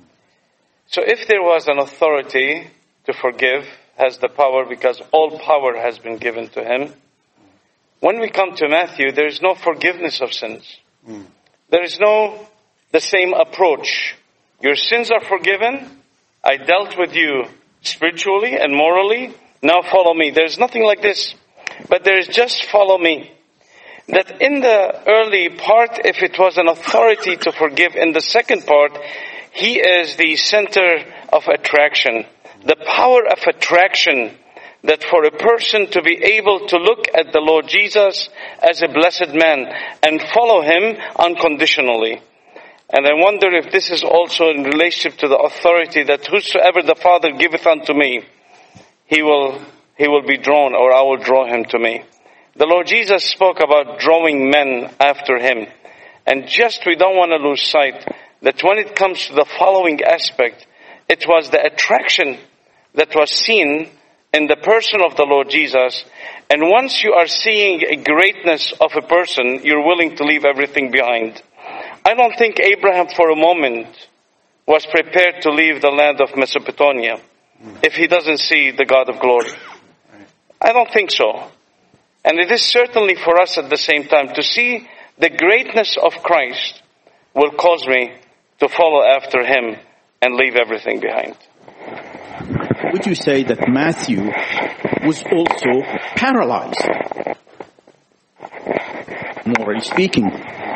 So if there was an authority to forgive, has the power, because all power has been given to him. When we come to Matthew, there is no forgiveness of sins. Mm. There is no the same approach. Your sins are forgiven. I dealt with you spiritually and morally. Now follow me. There is nothing like this. But there is just follow me. That in the early part, if it was an authority to forgive, in the second part, he is the center of attraction. The power of attraction, that for a person to be able to look at the Lord Jesus as a blessed man and follow him unconditionally. And I wonder if this is also in relationship to the authority that whosoever the Father giveth unto me, he will, he will be drawn, or I will draw him to me. The Lord Jesus spoke about drawing men after him. And just we don't want to lose sight that when it comes to the following aspect, it was the attraction that was seen in the person of the Lord Jesus. And once you are seeing a greatness of a person, you're willing to leave everything behind. I don't think Abraham for a moment was prepared to leave the land of Mesopotamia if he doesn't see the God of glory. I don't think so. And it is certainly for us at the same time to see the greatness of Christ will cause me to follow after him and leave everything behind. Would you say that Matthew was also paralyzed? Morally speaking.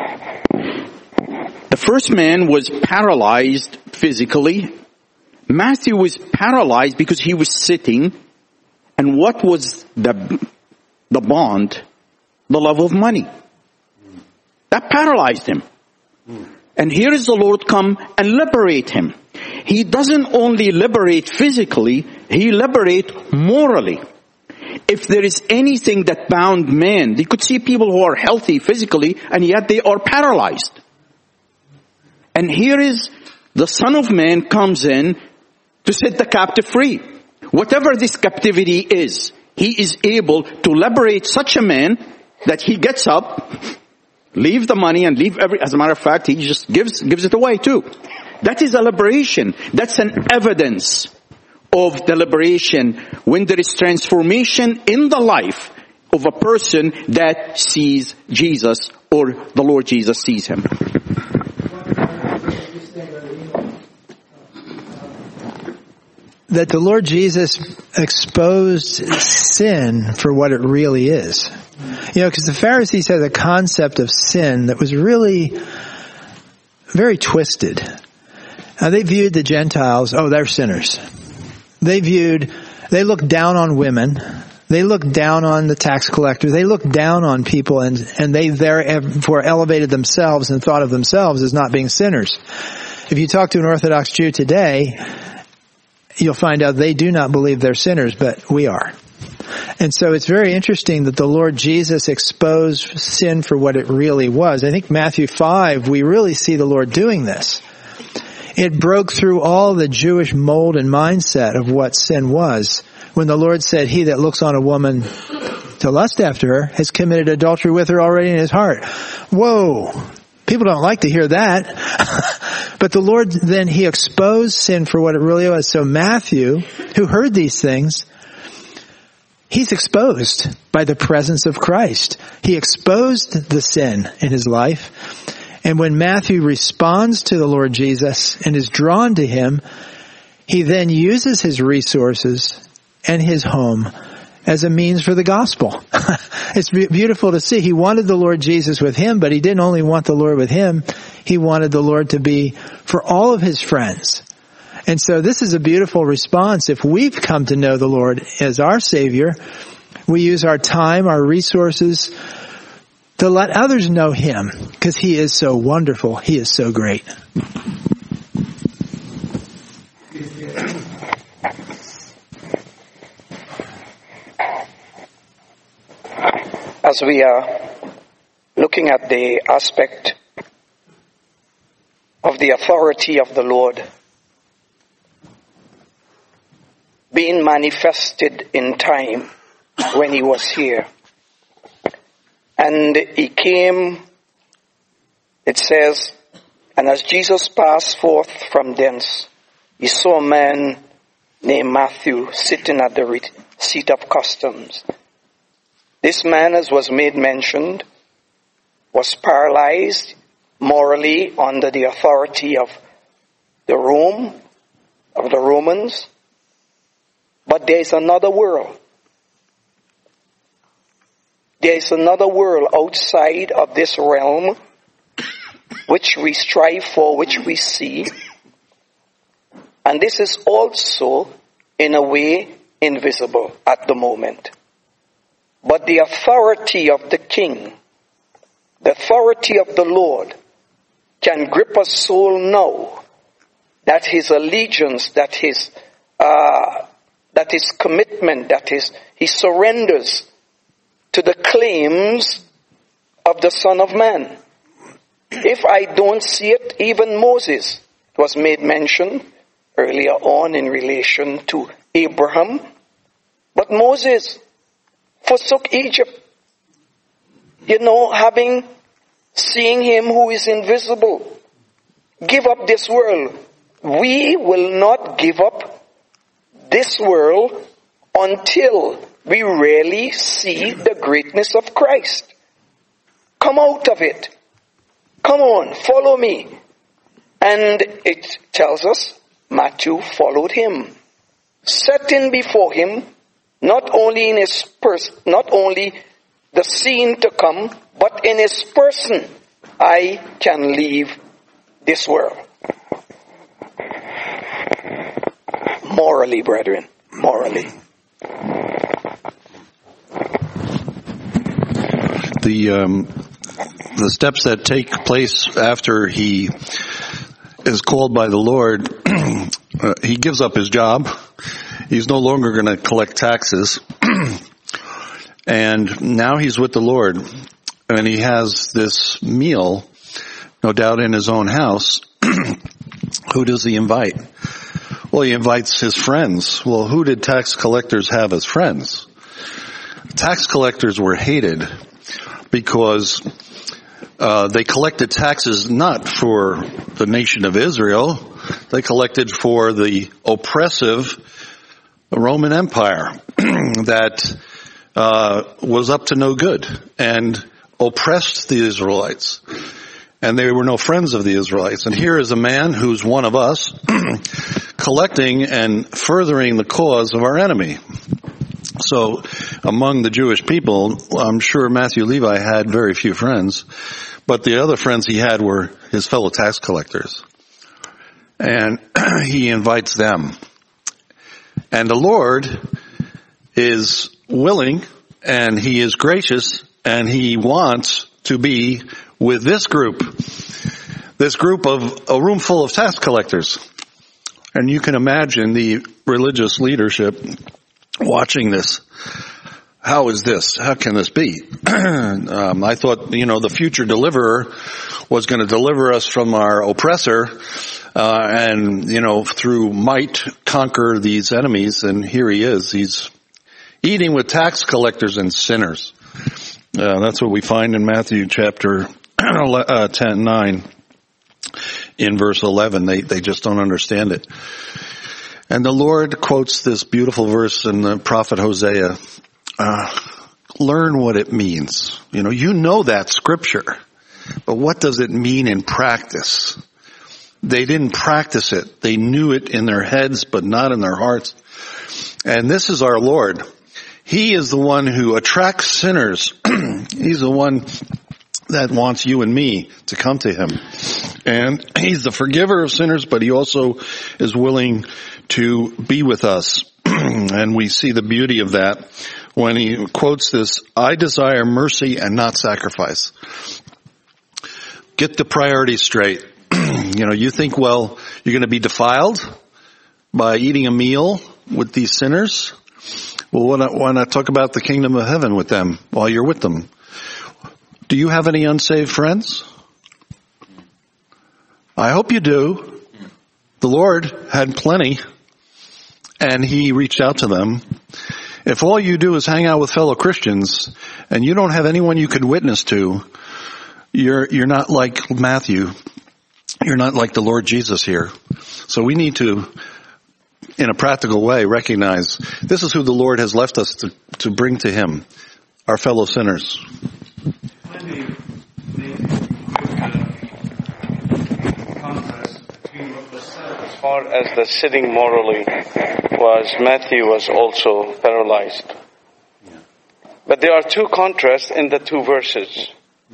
The first man was paralyzed physically. Matthew was paralyzed because he was sitting. And what was the, the bond? The love of money. That paralyzed him. And here is the Lord come and liberate him. He doesn't only liberate physically, he liberates morally. If there is anything that bound man, you could see people who are healthy physically and yet they are paralyzed. And here is the Son of Man comes in to set the captive free. Whatever this captivity is, he is able to liberate such a man that he gets up, leave the money and leave every, as a matter of fact, he just gives, gives it away too. That is a liberation. That's an evidence of the liberation when there is transformation in the life of a person that sees Jesus, or the Lord Jesus sees him. That the Lord Jesus exposed sin for what it really is. You know, because the Pharisees had a concept of sin that was really very twisted. Now, they viewed the Gentiles, oh, they're sinners. They viewed, they looked down on women. They looked down on the tax collectors. They looked down on people, and, and they therefore elevated themselves and thought of themselves as not being sinners. If you talk to an Orthodox Jew today, you'll find out they do not believe they're sinners, but we are. And so it's very interesting that the Lord Jesus exposed sin for what it really was. I think Matthew five, we really see the Lord doing this. It broke through all the Jewish mold and mindset of what sin was. When the Lord said, he that looks on a woman to lust after her has committed adultery with her already in his heart. Whoa! People don't like to hear that. But the Lord then, he exposed sin for what it really was. So Matthew, who heard these things, he's exposed by the presence of Christ. He exposed the sin in his life. And when Matthew responds to the Lord Jesus and is drawn to him, he then uses his resources and his home as a means for the gospel. It's beautiful to see. He wanted the Lord Jesus with him, but he didn't only want the Lord with him. He wanted the Lord to be for all of his friends. And so this is a beautiful response. If we've come to know the Lord as our Savior, we use our time, our resources to let others know him, because he is so wonderful. He is so great. As we are looking at the aspect of the authority of the Lord being manifested in time when he was here, and he came, it says, and as Jesus passed forth from thence, he saw a man named Matthew sitting at the seat of customs. This man, as was made mentioned, was paralyzed morally under the authority of the Rome, of the Romans. But there is another world. There is another world outside of this realm which we strive for, which we see. And this is also, in a way, invisible at the moment. But the authority of the King, the authority of the Lord, can grip a soul now that his allegiance, that his uh, that his commitment, that his he surrenders to the claims of the Son of Man. If I don't see it, even Moses was made mention earlier on in relation to Abraham. But Moses forsook Egypt, you know, having, seeing him who is invisible. Give up this world. We will not give up this world until we really see the greatness of Christ. Come out of it. Come on, follow me. And it tells us Matthew followed him, setting before him not only in his person, not only the scene to come, but in his person, I can leave this world. Morally, brethren, morally. The um, the steps that take place after he is called by the Lord, uh, he gives up his job. He's no longer going to collect taxes. And now he's with the Lord. And he has this meal, no doubt in his own house. Who does he invite? Well, he invites his friends. Well, who did tax collectors have as friends? Tax collectors were hated because uh, they collected taxes not for the nation of Israel. They collected for the oppressive Roman Empire that uh, was up to no good and oppressed the Israelites. And they were no friends of the Israelites. And here is a man who's one of us collecting and furthering the cause of our enemy. So among the Jewish people, I'm sure Matthew Levi had very few friends, but the other friends he had were his fellow tax collectors. And he invites them. And the Lord is willing and he is gracious and he wants to be with this group, this group of a room full of tax collectors. And you can imagine the religious leadership watching this. How is this? How can this be? um, I thought, you know, the future deliverer was going to deliver us from our oppressor, uh, and, you know, through might conquer these enemies. And here he is. He's eating with tax collectors and sinners. Uh, that's what we find in Matthew chapter uh, ten, nine. In verse eleven, they, they just don't understand it. And the Lord quotes this beautiful verse in the prophet Hosea. Uh, learn what it means. You know, you know that scripture, but what does it mean in practice? They didn't practice it. They knew it in their heads, but not in their hearts. And this is our Lord. He is the one who attracts sinners. He's the one that wants you and me to come to him. And he's the forgiver of sinners, but he also is willing to be with us. And we see the beauty of that when he quotes this, I desire mercy and not sacrifice. Get the priorities straight. You know, you think, well, you're going to be defiled by eating a meal with these sinners? Well, why not, why not talk about the kingdom of heaven with them while you're with them? Do you have any unsaved friends? I hope you do. The Lord had plenty, and he reached out to them. If all you do is hang out with fellow Christians, and you don't have anyone you could witness to, you're you're not like Matthew. You're not like the Lord Jesus here. So we need to, in a practical way, recognize this is who the Lord has left us to, to bring to him, our fellow sinners. As far as the sitting morally was, Matthew was also paralyzed. But there are two contrasts in the two verses.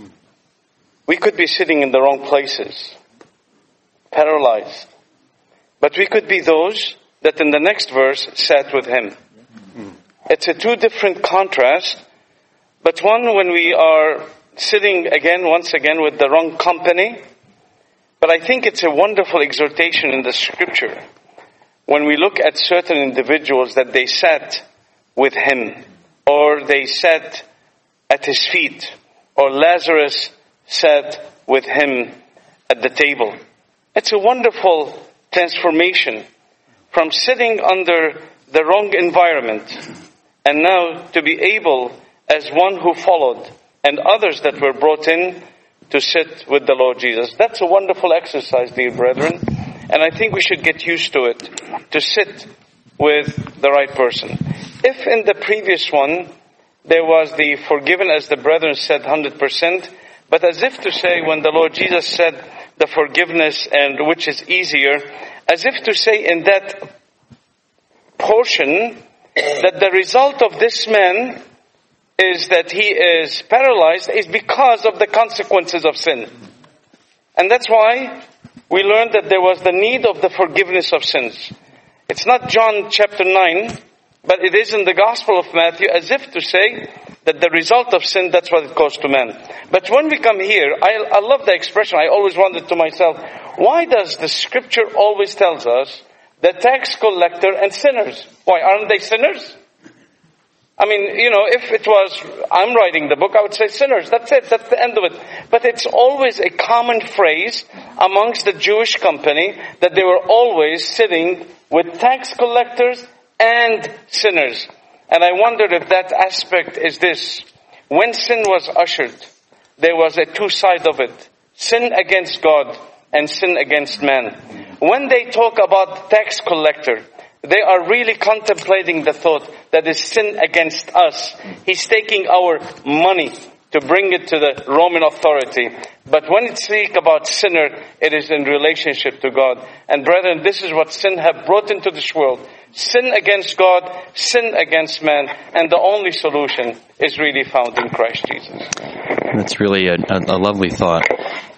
We could be sitting in the wrong places, paralyzed. But we could be those that in the next verse sat with him. It's a two different contrasts, but one when we are sitting again, once again, with the wrong company. But I think it's a wonderful exhortation in the scripture when we look at certain individuals that they sat with him, or they sat at his feet, or Lazarus sat with him at the table. It's a wonderful transformation from sitting under the wrong environment and now to be able, as one who followed and others that were brought in, to sit with the Lord Jesus. That's a wonderful exercise, dear brethren. And I think we should get used to it, to sit with the right person. If in the previous one, there was the forgiven, as the brethren said, one hundred percent, but as if to say, when the Lord Jesus said the forgiveness, and which is easier, as if to say in that portion, that the result of this man is that he is paralyzed is because of the consequences of sin. And that's why we learned that there was the need of the forgiveness of sins. It's not John chapter nine, but it is in the Gospel of Matthew, as if to say that the result of sin, that's what it caused to man. But when we come here, I, I love the expression. I always wondered to myself, why does the scripture always tells us the tax collector and sinners? Why, aren't they sinners? I mean, you know, if it was, I'm writing the book, I would say sinners. That's it. That's the end of it. But it's always a common phrase amongst the Jewish company that they were always sitting with tax collectors and sinners. And I wondered if that aspect is this. When sin was ushered, there was a two sides of it. Sin against God and sin against man. When they talk about tax collector, they are really contemplating the thought that is sin against us. He's taking our money to bring it to the Roman authority. But when it speaks about sinner, it is in relationship to God. And brethren, this is what sin have brought into this world. Sin against God, sin against man, and the only solution is really found in Christ Jesus. That's really a, a, a lovely thought.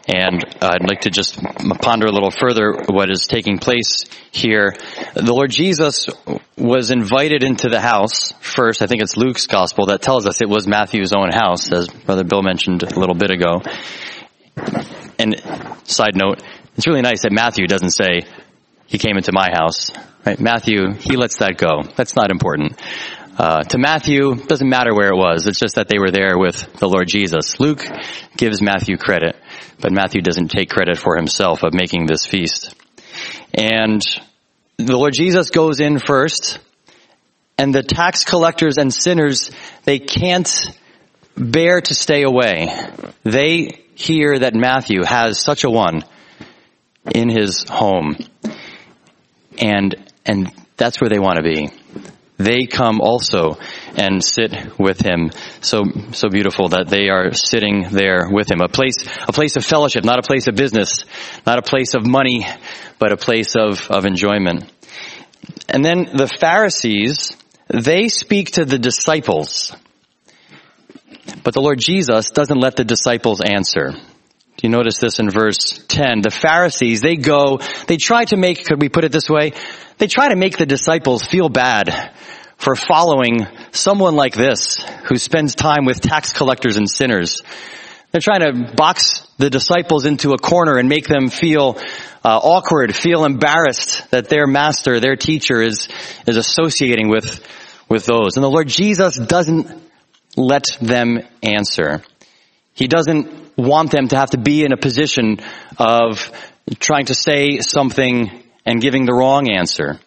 And uh, I'd like to just ponder a little further what is taking place here. The Lord Jesus was invited into the house first. I think it's Luke's gospel that tells us it was Matthew's own house, as Brother Bill mentioned a little bit ago. And side note, it's really nice that Matthew doesn't say, he came into my house. Right? Matthew, he lets that go. That's not important. Uh, to Matthew, doesn't matter where it was. It's just that they were there with the Lord Jesus. Luke gives Matthew credit, but Matthew doesn't take credit for himself of making this feast. And the Lord Jesus goes in first, and the tax collectors and sinners, they can't bear to stay away. They hear that Matthew has such a one in his home. And, and that's where they want to be. They come also and sit with him. So, so beautiful that they are sitting there with him. A place, a place of fellowship, not a place of business, not a place of money, but a place of, of enjoyment. And then the Pharisees, they speak to the disciples. But the Lord Jesus doesn't let the disciples answer. Do you notice this in verse ten? The Pharisees, they go, they try to make, could we put it this way? They try to make the disciples feel bad for following someone like this who spends time with tax collectors and sinners. They're trying to box the disciples into a corner and make them feel uh, awkward, feel embarrassed that their master, their teacher is is associating with with those. And the Lord Jesus doesn't let them answer. He doesn't want them to have to be in a position of trying to say something and giving the wrong answer.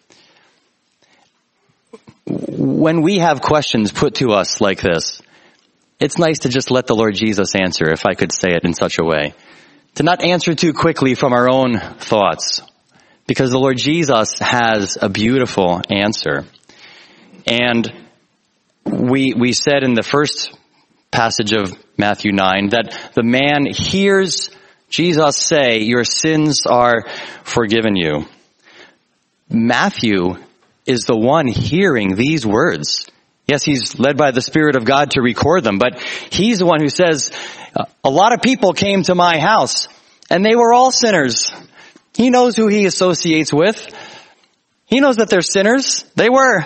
When we have questions put to us like this, it's nice to just let the Lord Jesus answer, if I could say it in such a way. To not answer too quickly from our own thoughts, because the Lord Jesus has a beautiful answer. And we we said in the first passage of Matthew nine that the man hears Jesus say, your sins are forgiven you. Matthew is the one hearing these words. Yes, he's led by the Spirit of God to record them, but he's the one who says, a lot of people came to my house and they were all sinners. He knows who he associates with. He knows that they're sinners. They were.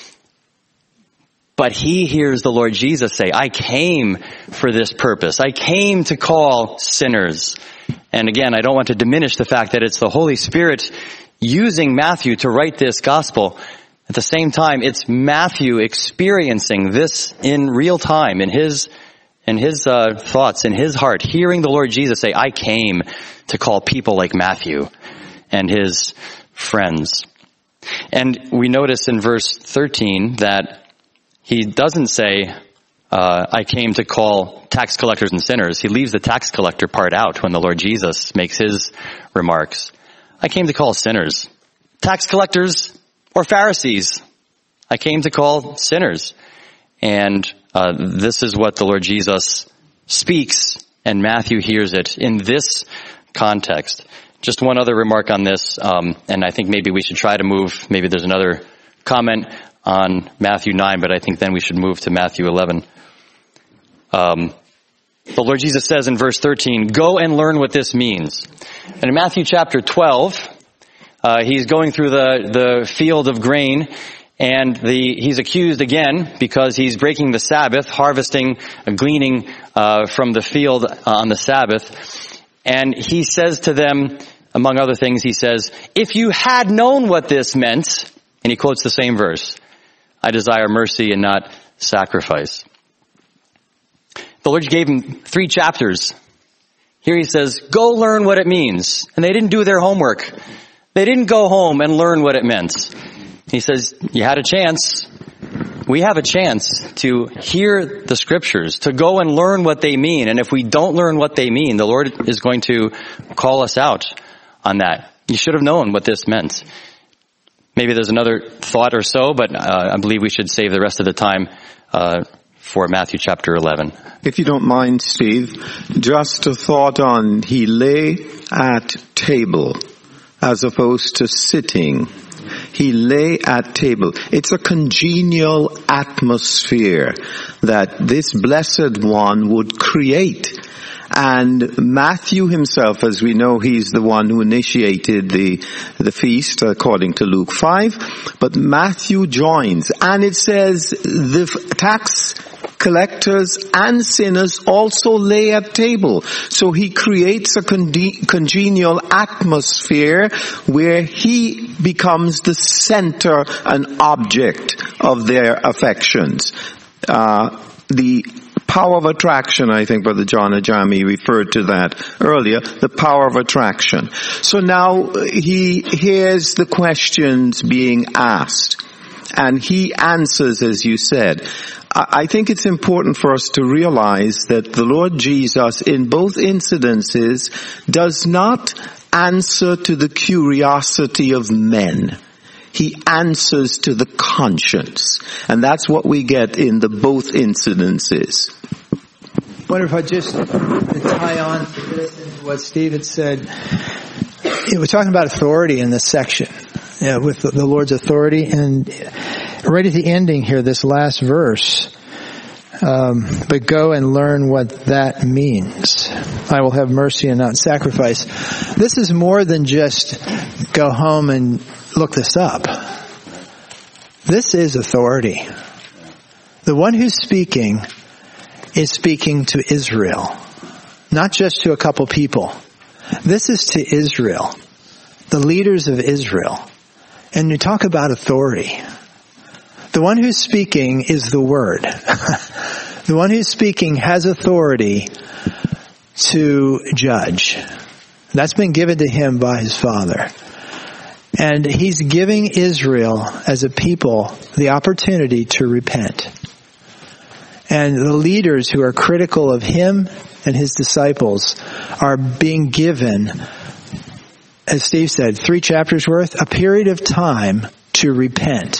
But he hears the Lord Jesus say, I came for this purpose. I came to call sinners. And again, I don't want to diminish the fact that it's the Holy Spirit using Matthew to write this gospel. At the same time, it's Matthew experiencing this in real time, in his in his uh, thoughts, in his heart, hearing the Lord Jesus say, I came to call people like Matthew and his friends. And we notice in verse thirteen that he doesn't say, uh, I came to call tax collectors and sinners. He leaves the tax collector part out when the Lord Jesus makes his remarks. I came to call sinners. Tax collectors or Pharisees. I came to call sinners. And uh, this is what the Lord Jesus speaks, and Matthew hears it in this context. Just one other remark on this, um, and I think maybe we should try to move, maybe there's another comment on Matthew nine, but I think then we should move to Matthew eleven. Um, the Lord Jesus says in verse thirteen, go and learn what this means. And in Matthew chapter twelve, uh, he's going through the, the field of grain, and the, he's accused again because he's breaking the Sabbath, harvesting, uh, gleaning uh, from the field uh, on the Sabbath. And he says to them, among other things, he says, if you had known what this meant, and he quotes the same verse, I desire mercy and not sacrifice. The Lord gave him three chapters. Here he says, go learn what it means. And they didn't do their homework. They didn't go home and learn what it meant. He says, you had a chance. We have a chance to hear the scriptures, to go and learn what they mean. And if we don't learn what they mean, the Lord is going to call us out on that. You should have known what this meant. Maybe there's another thought or so, but uh, I believe we should save the rest of the time uh, for Matthew chapter eleven. If you don't mind, Steve, just a thought on he lay at table as opposed to sitting. He lay at table. It's a congenial atmosphere that this blessed one would create. And Matthew himself, as we know, he's the one who initiated the, the feast according to Luke five. But Matthew joins, and it says the tax collectors and sinners also lay at table. So he creates a congenial atmosphere where he becomes the center and object of their affections. Uh, the power of attraction, I think Brother John Ajami referred to that earlier, the power of attraction. So now he hears the questions being asked, and he answers, as you said. I think it's important for us to realize that the Lord Jesus, in both incidences, does not answer to the curiosity of men. He answers to the conscience. And that's what we get in the both incidences. I wonder if I just tie on to this and what Steve had said. You know, we're talking about authority in this section, you know, with the, the Lord's authority. And right at the ending here, this last verse, um, but go and learn what that means. I will have mercy and not sacrifice. This is more than just go home and look this up. This is authority. The one who's speaking is speaking to Israel, not just to a couple people. This is to Israel, the leaders of Israel. And you talk about authority. The one who's speaking is the Word. The one who's speaking has authority to judge. That's been given to him by his Father. And he's giving Israel as a people the opportunity to repent. And the leaders who are critical of him and his disciples are being given, as Steve said, three chapters worth, a period of time to repent.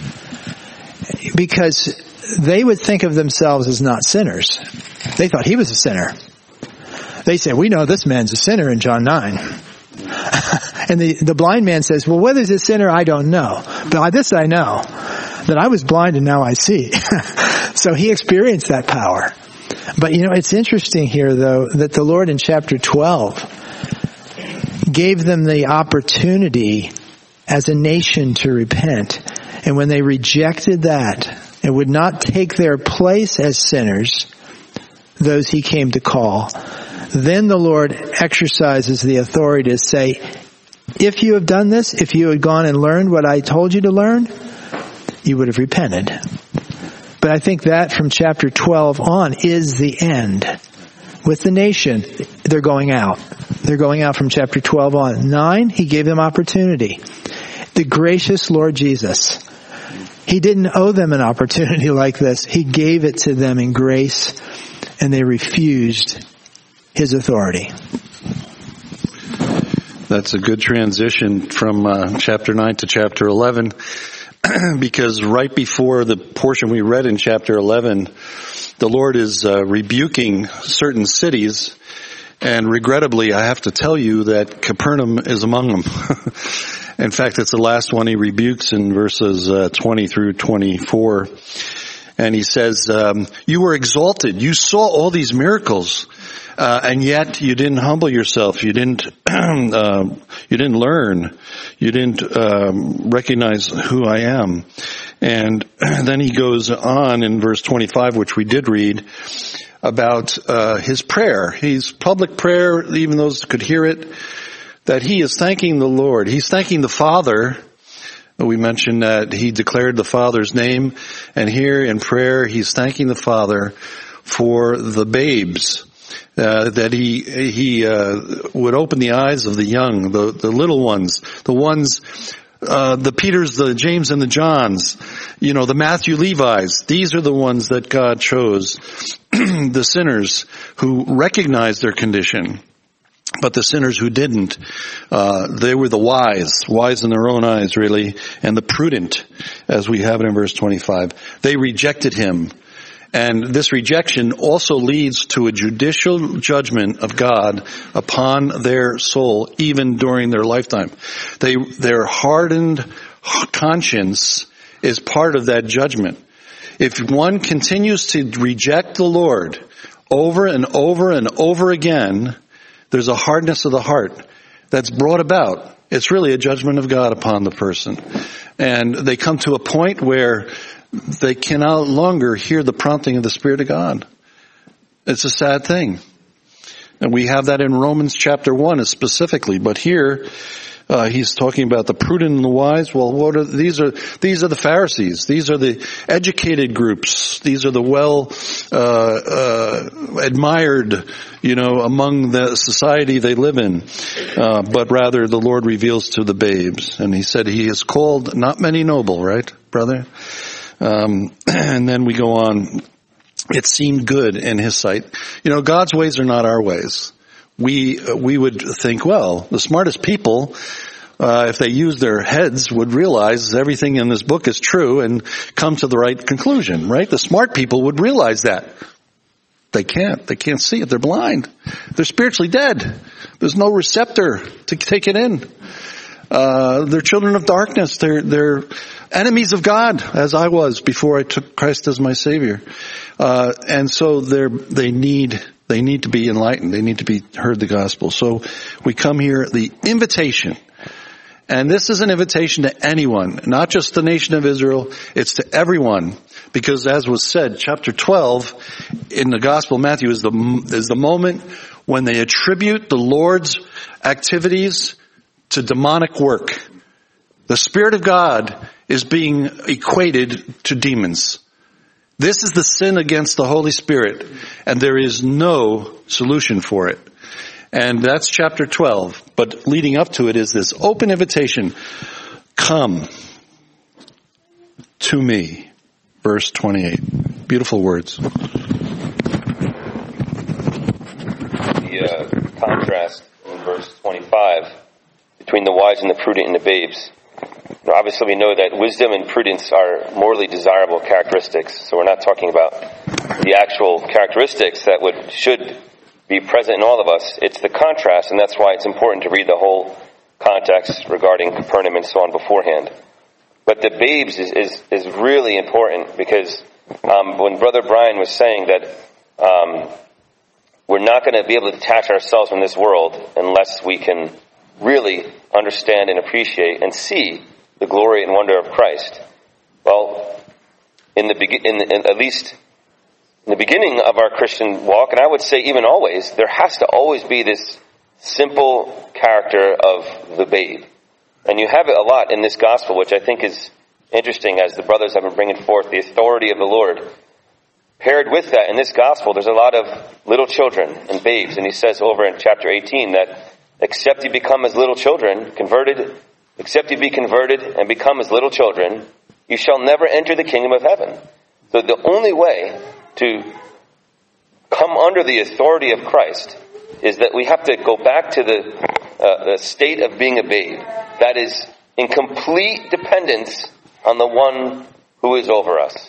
Because they would think of themselves as not sinners. They thought he was a sinner. They said, we know this man's a sinner in John nine. And the, the blind man says, well, whether he's a sinner, I don't know. But this I know, that I was blind and now I see. So he experienced that power. But you know, it's interesting here, though, that the Lord in chapter twelve gave them the opportunity as a nation to repent. And when they rejected that and would not take their place as sinners, those he came to call, then the Lord exercises the authority to say, if you have done this, if you had gone and learned what I told you to learn, you would have repented. But I think that from chapter twelve on is the end. With the nation, they're going out. They're going out from chapter twelve on. Nine, he gave them opportunity. The gracious Lord Jesus, he didn't owe them an opportunity like this. He gave it to them in grace, and they refused his authority. That's a good transition from uh, chapter nine to chapter eleven, because right before the portion we read in chapter eleven, the Lord is uh, rebuking certain cities, and regrettably, I have to tell you that Capernaum is among them. In fact, it's the last one he rebukes in verses uh, twenty through twenty-four. And he says, um, you were exalted. You saw all these miracles, uh, and yet you didn't humble yourself. You didn't, uh, you didn't learn. You didn't um, recognize who I am. And then he goes on in verse twenty-five, which we did read, about uh, his prayer. His public prayer, even those could hear it, that he is thanking the Lord. He's thanking the Father. We mentioned that he declared the Father's name, and here in prayer he's thanking the Father for the babes, uh, that he he uh, would open the eyes of the young, the the little ones, the ones, uh, the Peters, the James, and the Johns, you know, the Matthew, Levi's. These are the ones that God chose, the sinners who recognized their condition. But the sinners who didn't, uh, they were the wise, wise in their own eyes, really, and the prudent, as we have it in verse twenty-five. They rejected him. And this rejection also leads to a judicial judgment of God upon their soul, even during their lifetime. They, their hardened conscience is part of that judgment. If one continues to reject the Lord over and over and over again, there's a hardness of the heart that's brought about. It's really a judgment of God upon the person. And they come to a point where they can no longer hear the prompting of the Spirit of God. It's a sad thing. And we have that in Romans chapter one specifically. But here, uh, he's talking about the prudent and the wise. Well, what are, these are, these are the Pharisees. These are the educated groups. These are the well, uh, uh, admired, you know, among the society they live in. Uh, but rather the Lord reveals to the babes. And he said he is called not many noble, right, brother? Um, and then we go on. It seemed good in his sight. You know, God's ways are not our ways. We, uh, we would think, well, the smartest people, uh, if they use their heads, would realize everything in this book is true and come to the right conclusion, right? The smart people would realize that. They can't. They can't see it. They're blind. They're spiritually dead. There's no receptor to take it in. Uh, they're children of darkness. They're, they're enemies of God, as I was before I took Christ as my Savior. Uh, and so they're, they need, they need to be enlightened. They need to be heard the gospel. So we come here, the invitation. And this is an invitation to anyone, not just the nation of Israel. It's to everyone. Because as was said, chapter twelve in the Gospel of Matthew is the, is the moment when they attribute the Lord's activities to demonic work. The Spirit of God is being equated to demons. This is the sin against the Holy Spirit, and there is no solution for it. And that's chapter twelve. But leading up to it is this open invitation. Come to me. Verse twenty-eight. Beautiful words. The uh, contrast in verse twenty-five between the wise and the prudent and the babes. Now, obviously we know that wisdom and prudence are morally desirable characteristics. So we're not talking about the actual characteristics that would should be present in all of us. It's the contrast, and that's why it's important to read the whole context regarding Capernaum and so on beforehand. But the babes is, is, is really important because um, when Brother Brian was saying that um, we're not going to be able to detach ourselves from this world unless we can really understand and appreciate and see the glory and wonder of Christ. Well, in the, be- in, the in, at least in the beginning of our Christian walk, and I would say even always, there has to always be this simple character of the babe. And you have it a lot in this gospel, which I think is interesting as the brothers have been bringing forth the authority of the Lord. Paired with that, in this gospel, there's a lot of little children and babes. And he says over in chapter eighteen that except you become as little children, converted, except you be converted and become as little children, you shall never enter the kingdom of heaven. So the only way to come under the authority of Christ is that we have to go back to the, uh, the state of being a babe. That is in complete dependence on the one who is over us.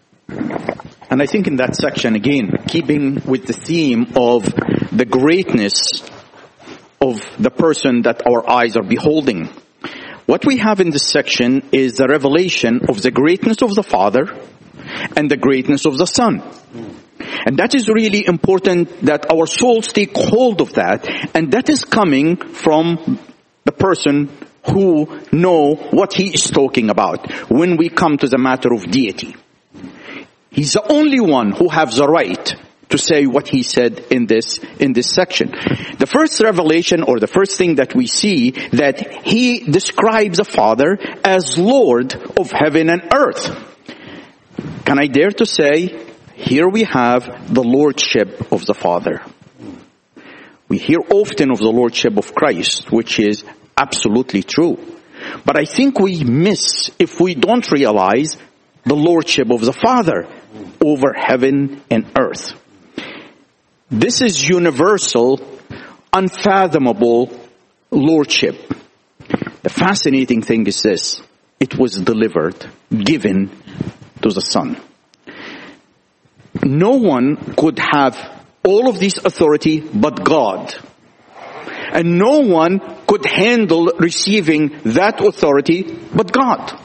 And I think in that section, again, keeping with the theme of the greatness of the person that our eyes are beholding, what we have in this section is the revelation of the greatness of the Father and the greatness of the Son. And that is really important that our souls take hold of that. And that is coming from the person who know what he is talking about when we come to the matter of deity. He's the only one who has the right to say what he said in this, in this section. The first revelation, or the first thing that we see, that he describes the Father as Lord of heaven and earth. Can I dare to say, here we have the Lordship of the Father. We hear often of the Lordship of Christ, which is absolutely true. But I think we miss, if we don't realize, the Lordship of the Father over heaven and earth. This is universal, unfathomable Lordship. The fascinating thing is this: it was delivered, given to the Son. No one could have all of this authority but God. And no one could handle receiving that authority but God.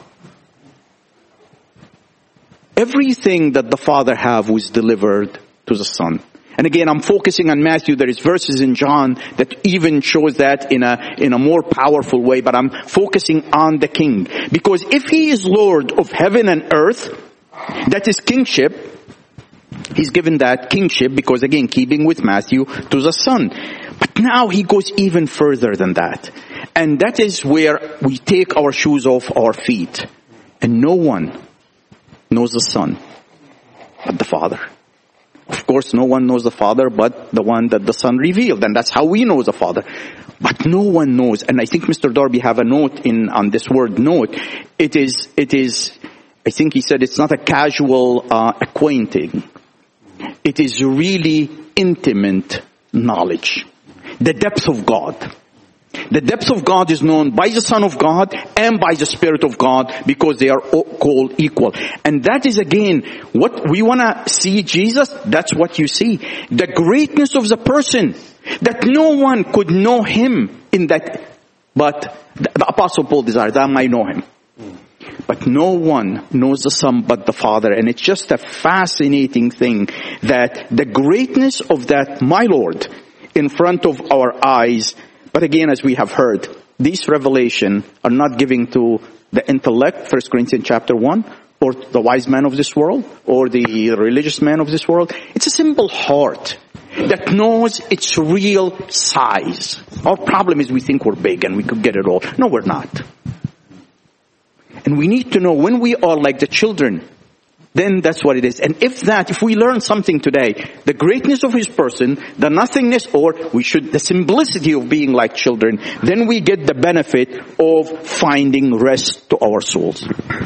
Everything that the Father have was delivered to the Son. And again, I'm focusing on Matthew. There is verses in John that even shows that in a, in a more powerful way, but I'm focusing on the King. Because if He is Lord of heaven and earth, that is kingship. He's given that kingship because, again, keeping with Matthew, to the Son. But now He goes even further than that. And that is where we take our shoes off our feet. And no one knows the Son but the Father. Of course, no one knows the Father but the one that the Son revealed. And that's how we know the Father. But no one knows. And I think Mister Darby have a note in on this word note. It is, it is, I think he said it's not a casual uh, acquainting. It is really intimate knowledge. The depth of God. The depth of God is known by the Son of God and by the Spirit of God because they are called equal. And that is again, what we want to see Jesus, that's what you see. The greatness of the person, that no one could know Him in that, but the, the Apostle Paul desired that I might know Him. But no one knows the Son but the Father. And it's just a fascinating thing that the greatness of that, my Lord, in front of our eyes. But again, as we have heard, these revelations are not given to the intellect, First Corinthians chapter one, or the wise man of this world, or the religious man of this world. It's a simple heart that knows its real size. Our problem is we think we're big and we could get it all. No, we're not. And we need to know when we are like the children, then that's what it is. And if that, if we learn something today, the greatness of His person, the nothingness, or we should, the simplicity of being like children, then we get the benefit of finding rest to our souls.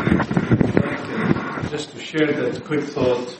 Just to share that quick thought,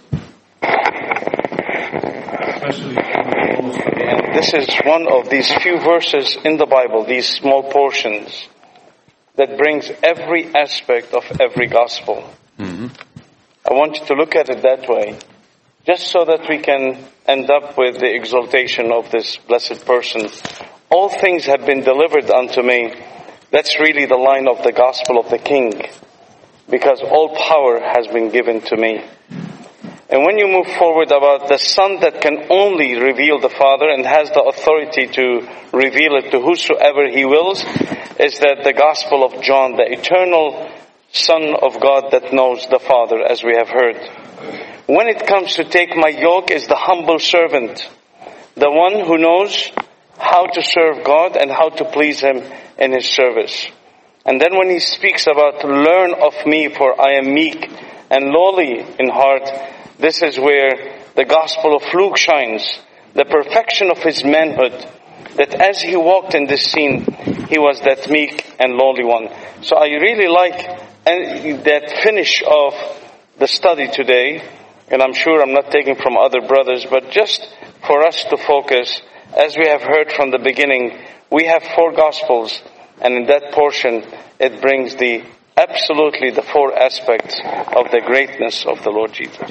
especially and this is one of these few verses in the Bible, these small portions, that brings every aspect of every gospel. Mm-hmm. I want you to look at it that way, just so that we can end up with the exaltation of this blessed person. All things have been delivered unto me. That's really the line of the gospel of the King, because all power has been given to me. And when you move forward about the Son that can only reveal the Father and has the authority to reveal it to whosoever He wills, is that the Gospel of John, the eternal Son of God that knows the Father, as we have heard. When it comes to take my yoke, is the humble servant, the one who knows how to serve God and how to please Him in His service. And then when He speaks about learn of me, for I am meek and lowly in heart, this is where the Gospel of Luke shines, the perfection of His manhood, that as He walked in this scene, He was that meek and lowly one. So I really like that finish of the study today, and I'm sure I'm not taking from other brothers, but just for us to focus, as we have heard from the beginning, we have four Gospels, and in that portion, it brings the absolutely the four aspects of the greatness of the Lord Jesus.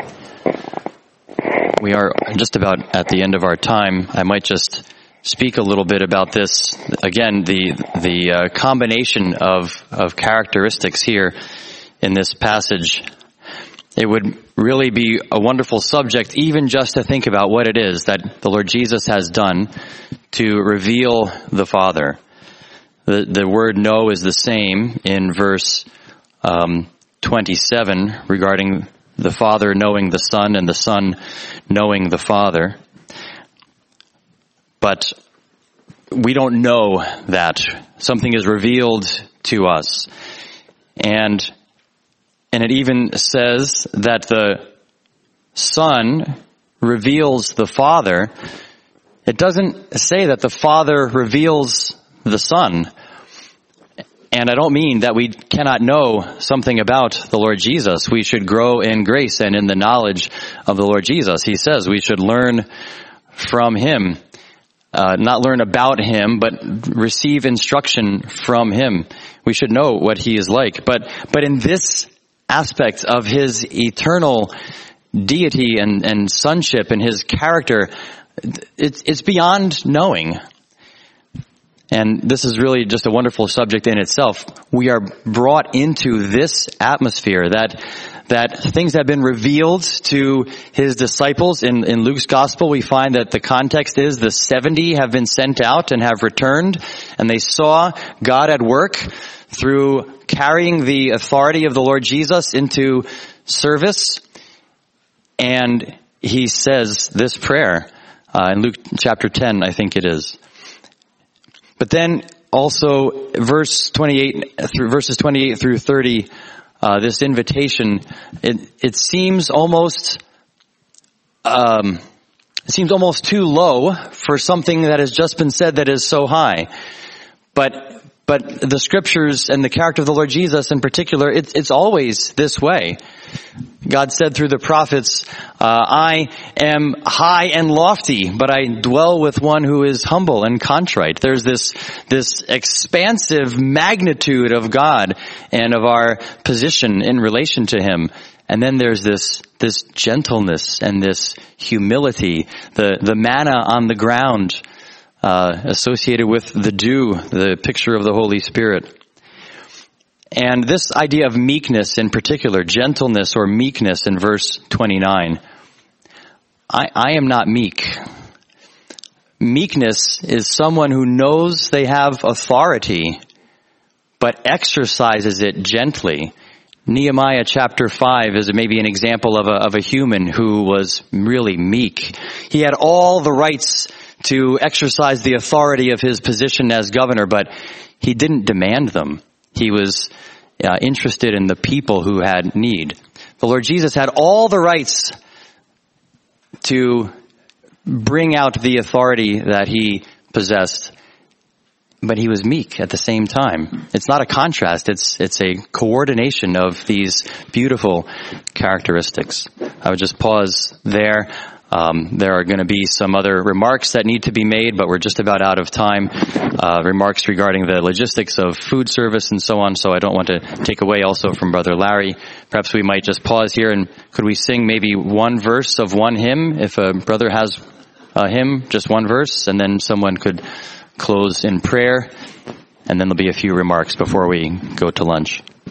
We are just about at the end of our time. I might just speak a little bit about this. Again, the the uh, combination of, of characteristics here in this passage. It would really be a wonderful subject even just to think about what it is that the Lord Jesus has done to reveal the Father. The, the word know is the same in verse um, twenty-seven regarding the Father knowing the Son and the Son knowing the Father. But we don't know that. Something is revealed to us. And and it even says that the Son reveals the Father. It doesn't say that the Father reveals the Son. And I don't mean that we cannot know something about the Lord Jesus. We should grow in grace and in the knowledge of the Lord Jesus. He says we should learn from Him. Uh, not learn about Him, but receive instruction from Him. We should know what He is like. But, but in this aspect of His eternal deity and, and sonship and His character, it's, it's beyond knowing. And this is really just a wonderful subject in itself. We are brought into this atmosphere that, that things have been revealed to his disciples. In, in Luke's gospel, we find that the context is the seventy have been sent out and have returned, and they saw God at work through carrying the authority of the Lord Jesus into service. And he says this prayer uh, in Luke chapter ten, I think it is. But then also verse twenty-eight through verses twenty-eight through thirty, uh, this invitation, it, it seems almost, um, it seems almost too low for something that has just been said that is so high. But, but the scriptures and the character of the Lord Jesus in particular, it's, it's always this way. God said through the prophets, uh, I am high and lofty, but I dwell with one who is humble and contrite. There's this, this expansive magnitude of God and of our position in relation to him. And then there's this, this gentleness and this humility, the, the manna on the ground, uh, associated with the dew, the picture of the Holy Spirit. And this idea of meekness in particular, gentleness or meekness in verse twenty-nine. I, I am not meek. Meekness is someone who knows they have authority, but exercises it gently. Nehemiah chapter five is maybe an example of a, of a human who was really meek. He had all the rights to exercise the authority of his position as governor, but he didn't demand them. He was uh, interested in the people who had need. The Lord Jesus had all the rights to bring out the authority that he possessed, but he was meek at the same time. It's not a contrast. It's, it's a coordination of these beautiful characteristics. I would just pause there. Um, there are going to be some other remarks that need to be made, but we're just about out of time. Uh, remarks regarding the logistics of food service and so on, so I don't want to take away also from Brother Larry. Perhaps we might just pause here, and could we sing maybe one verse of one hymn? If a brother has a hymn, just one verse, and then someone could close in prayer, and then there'll be a few remarks before we go to lunch.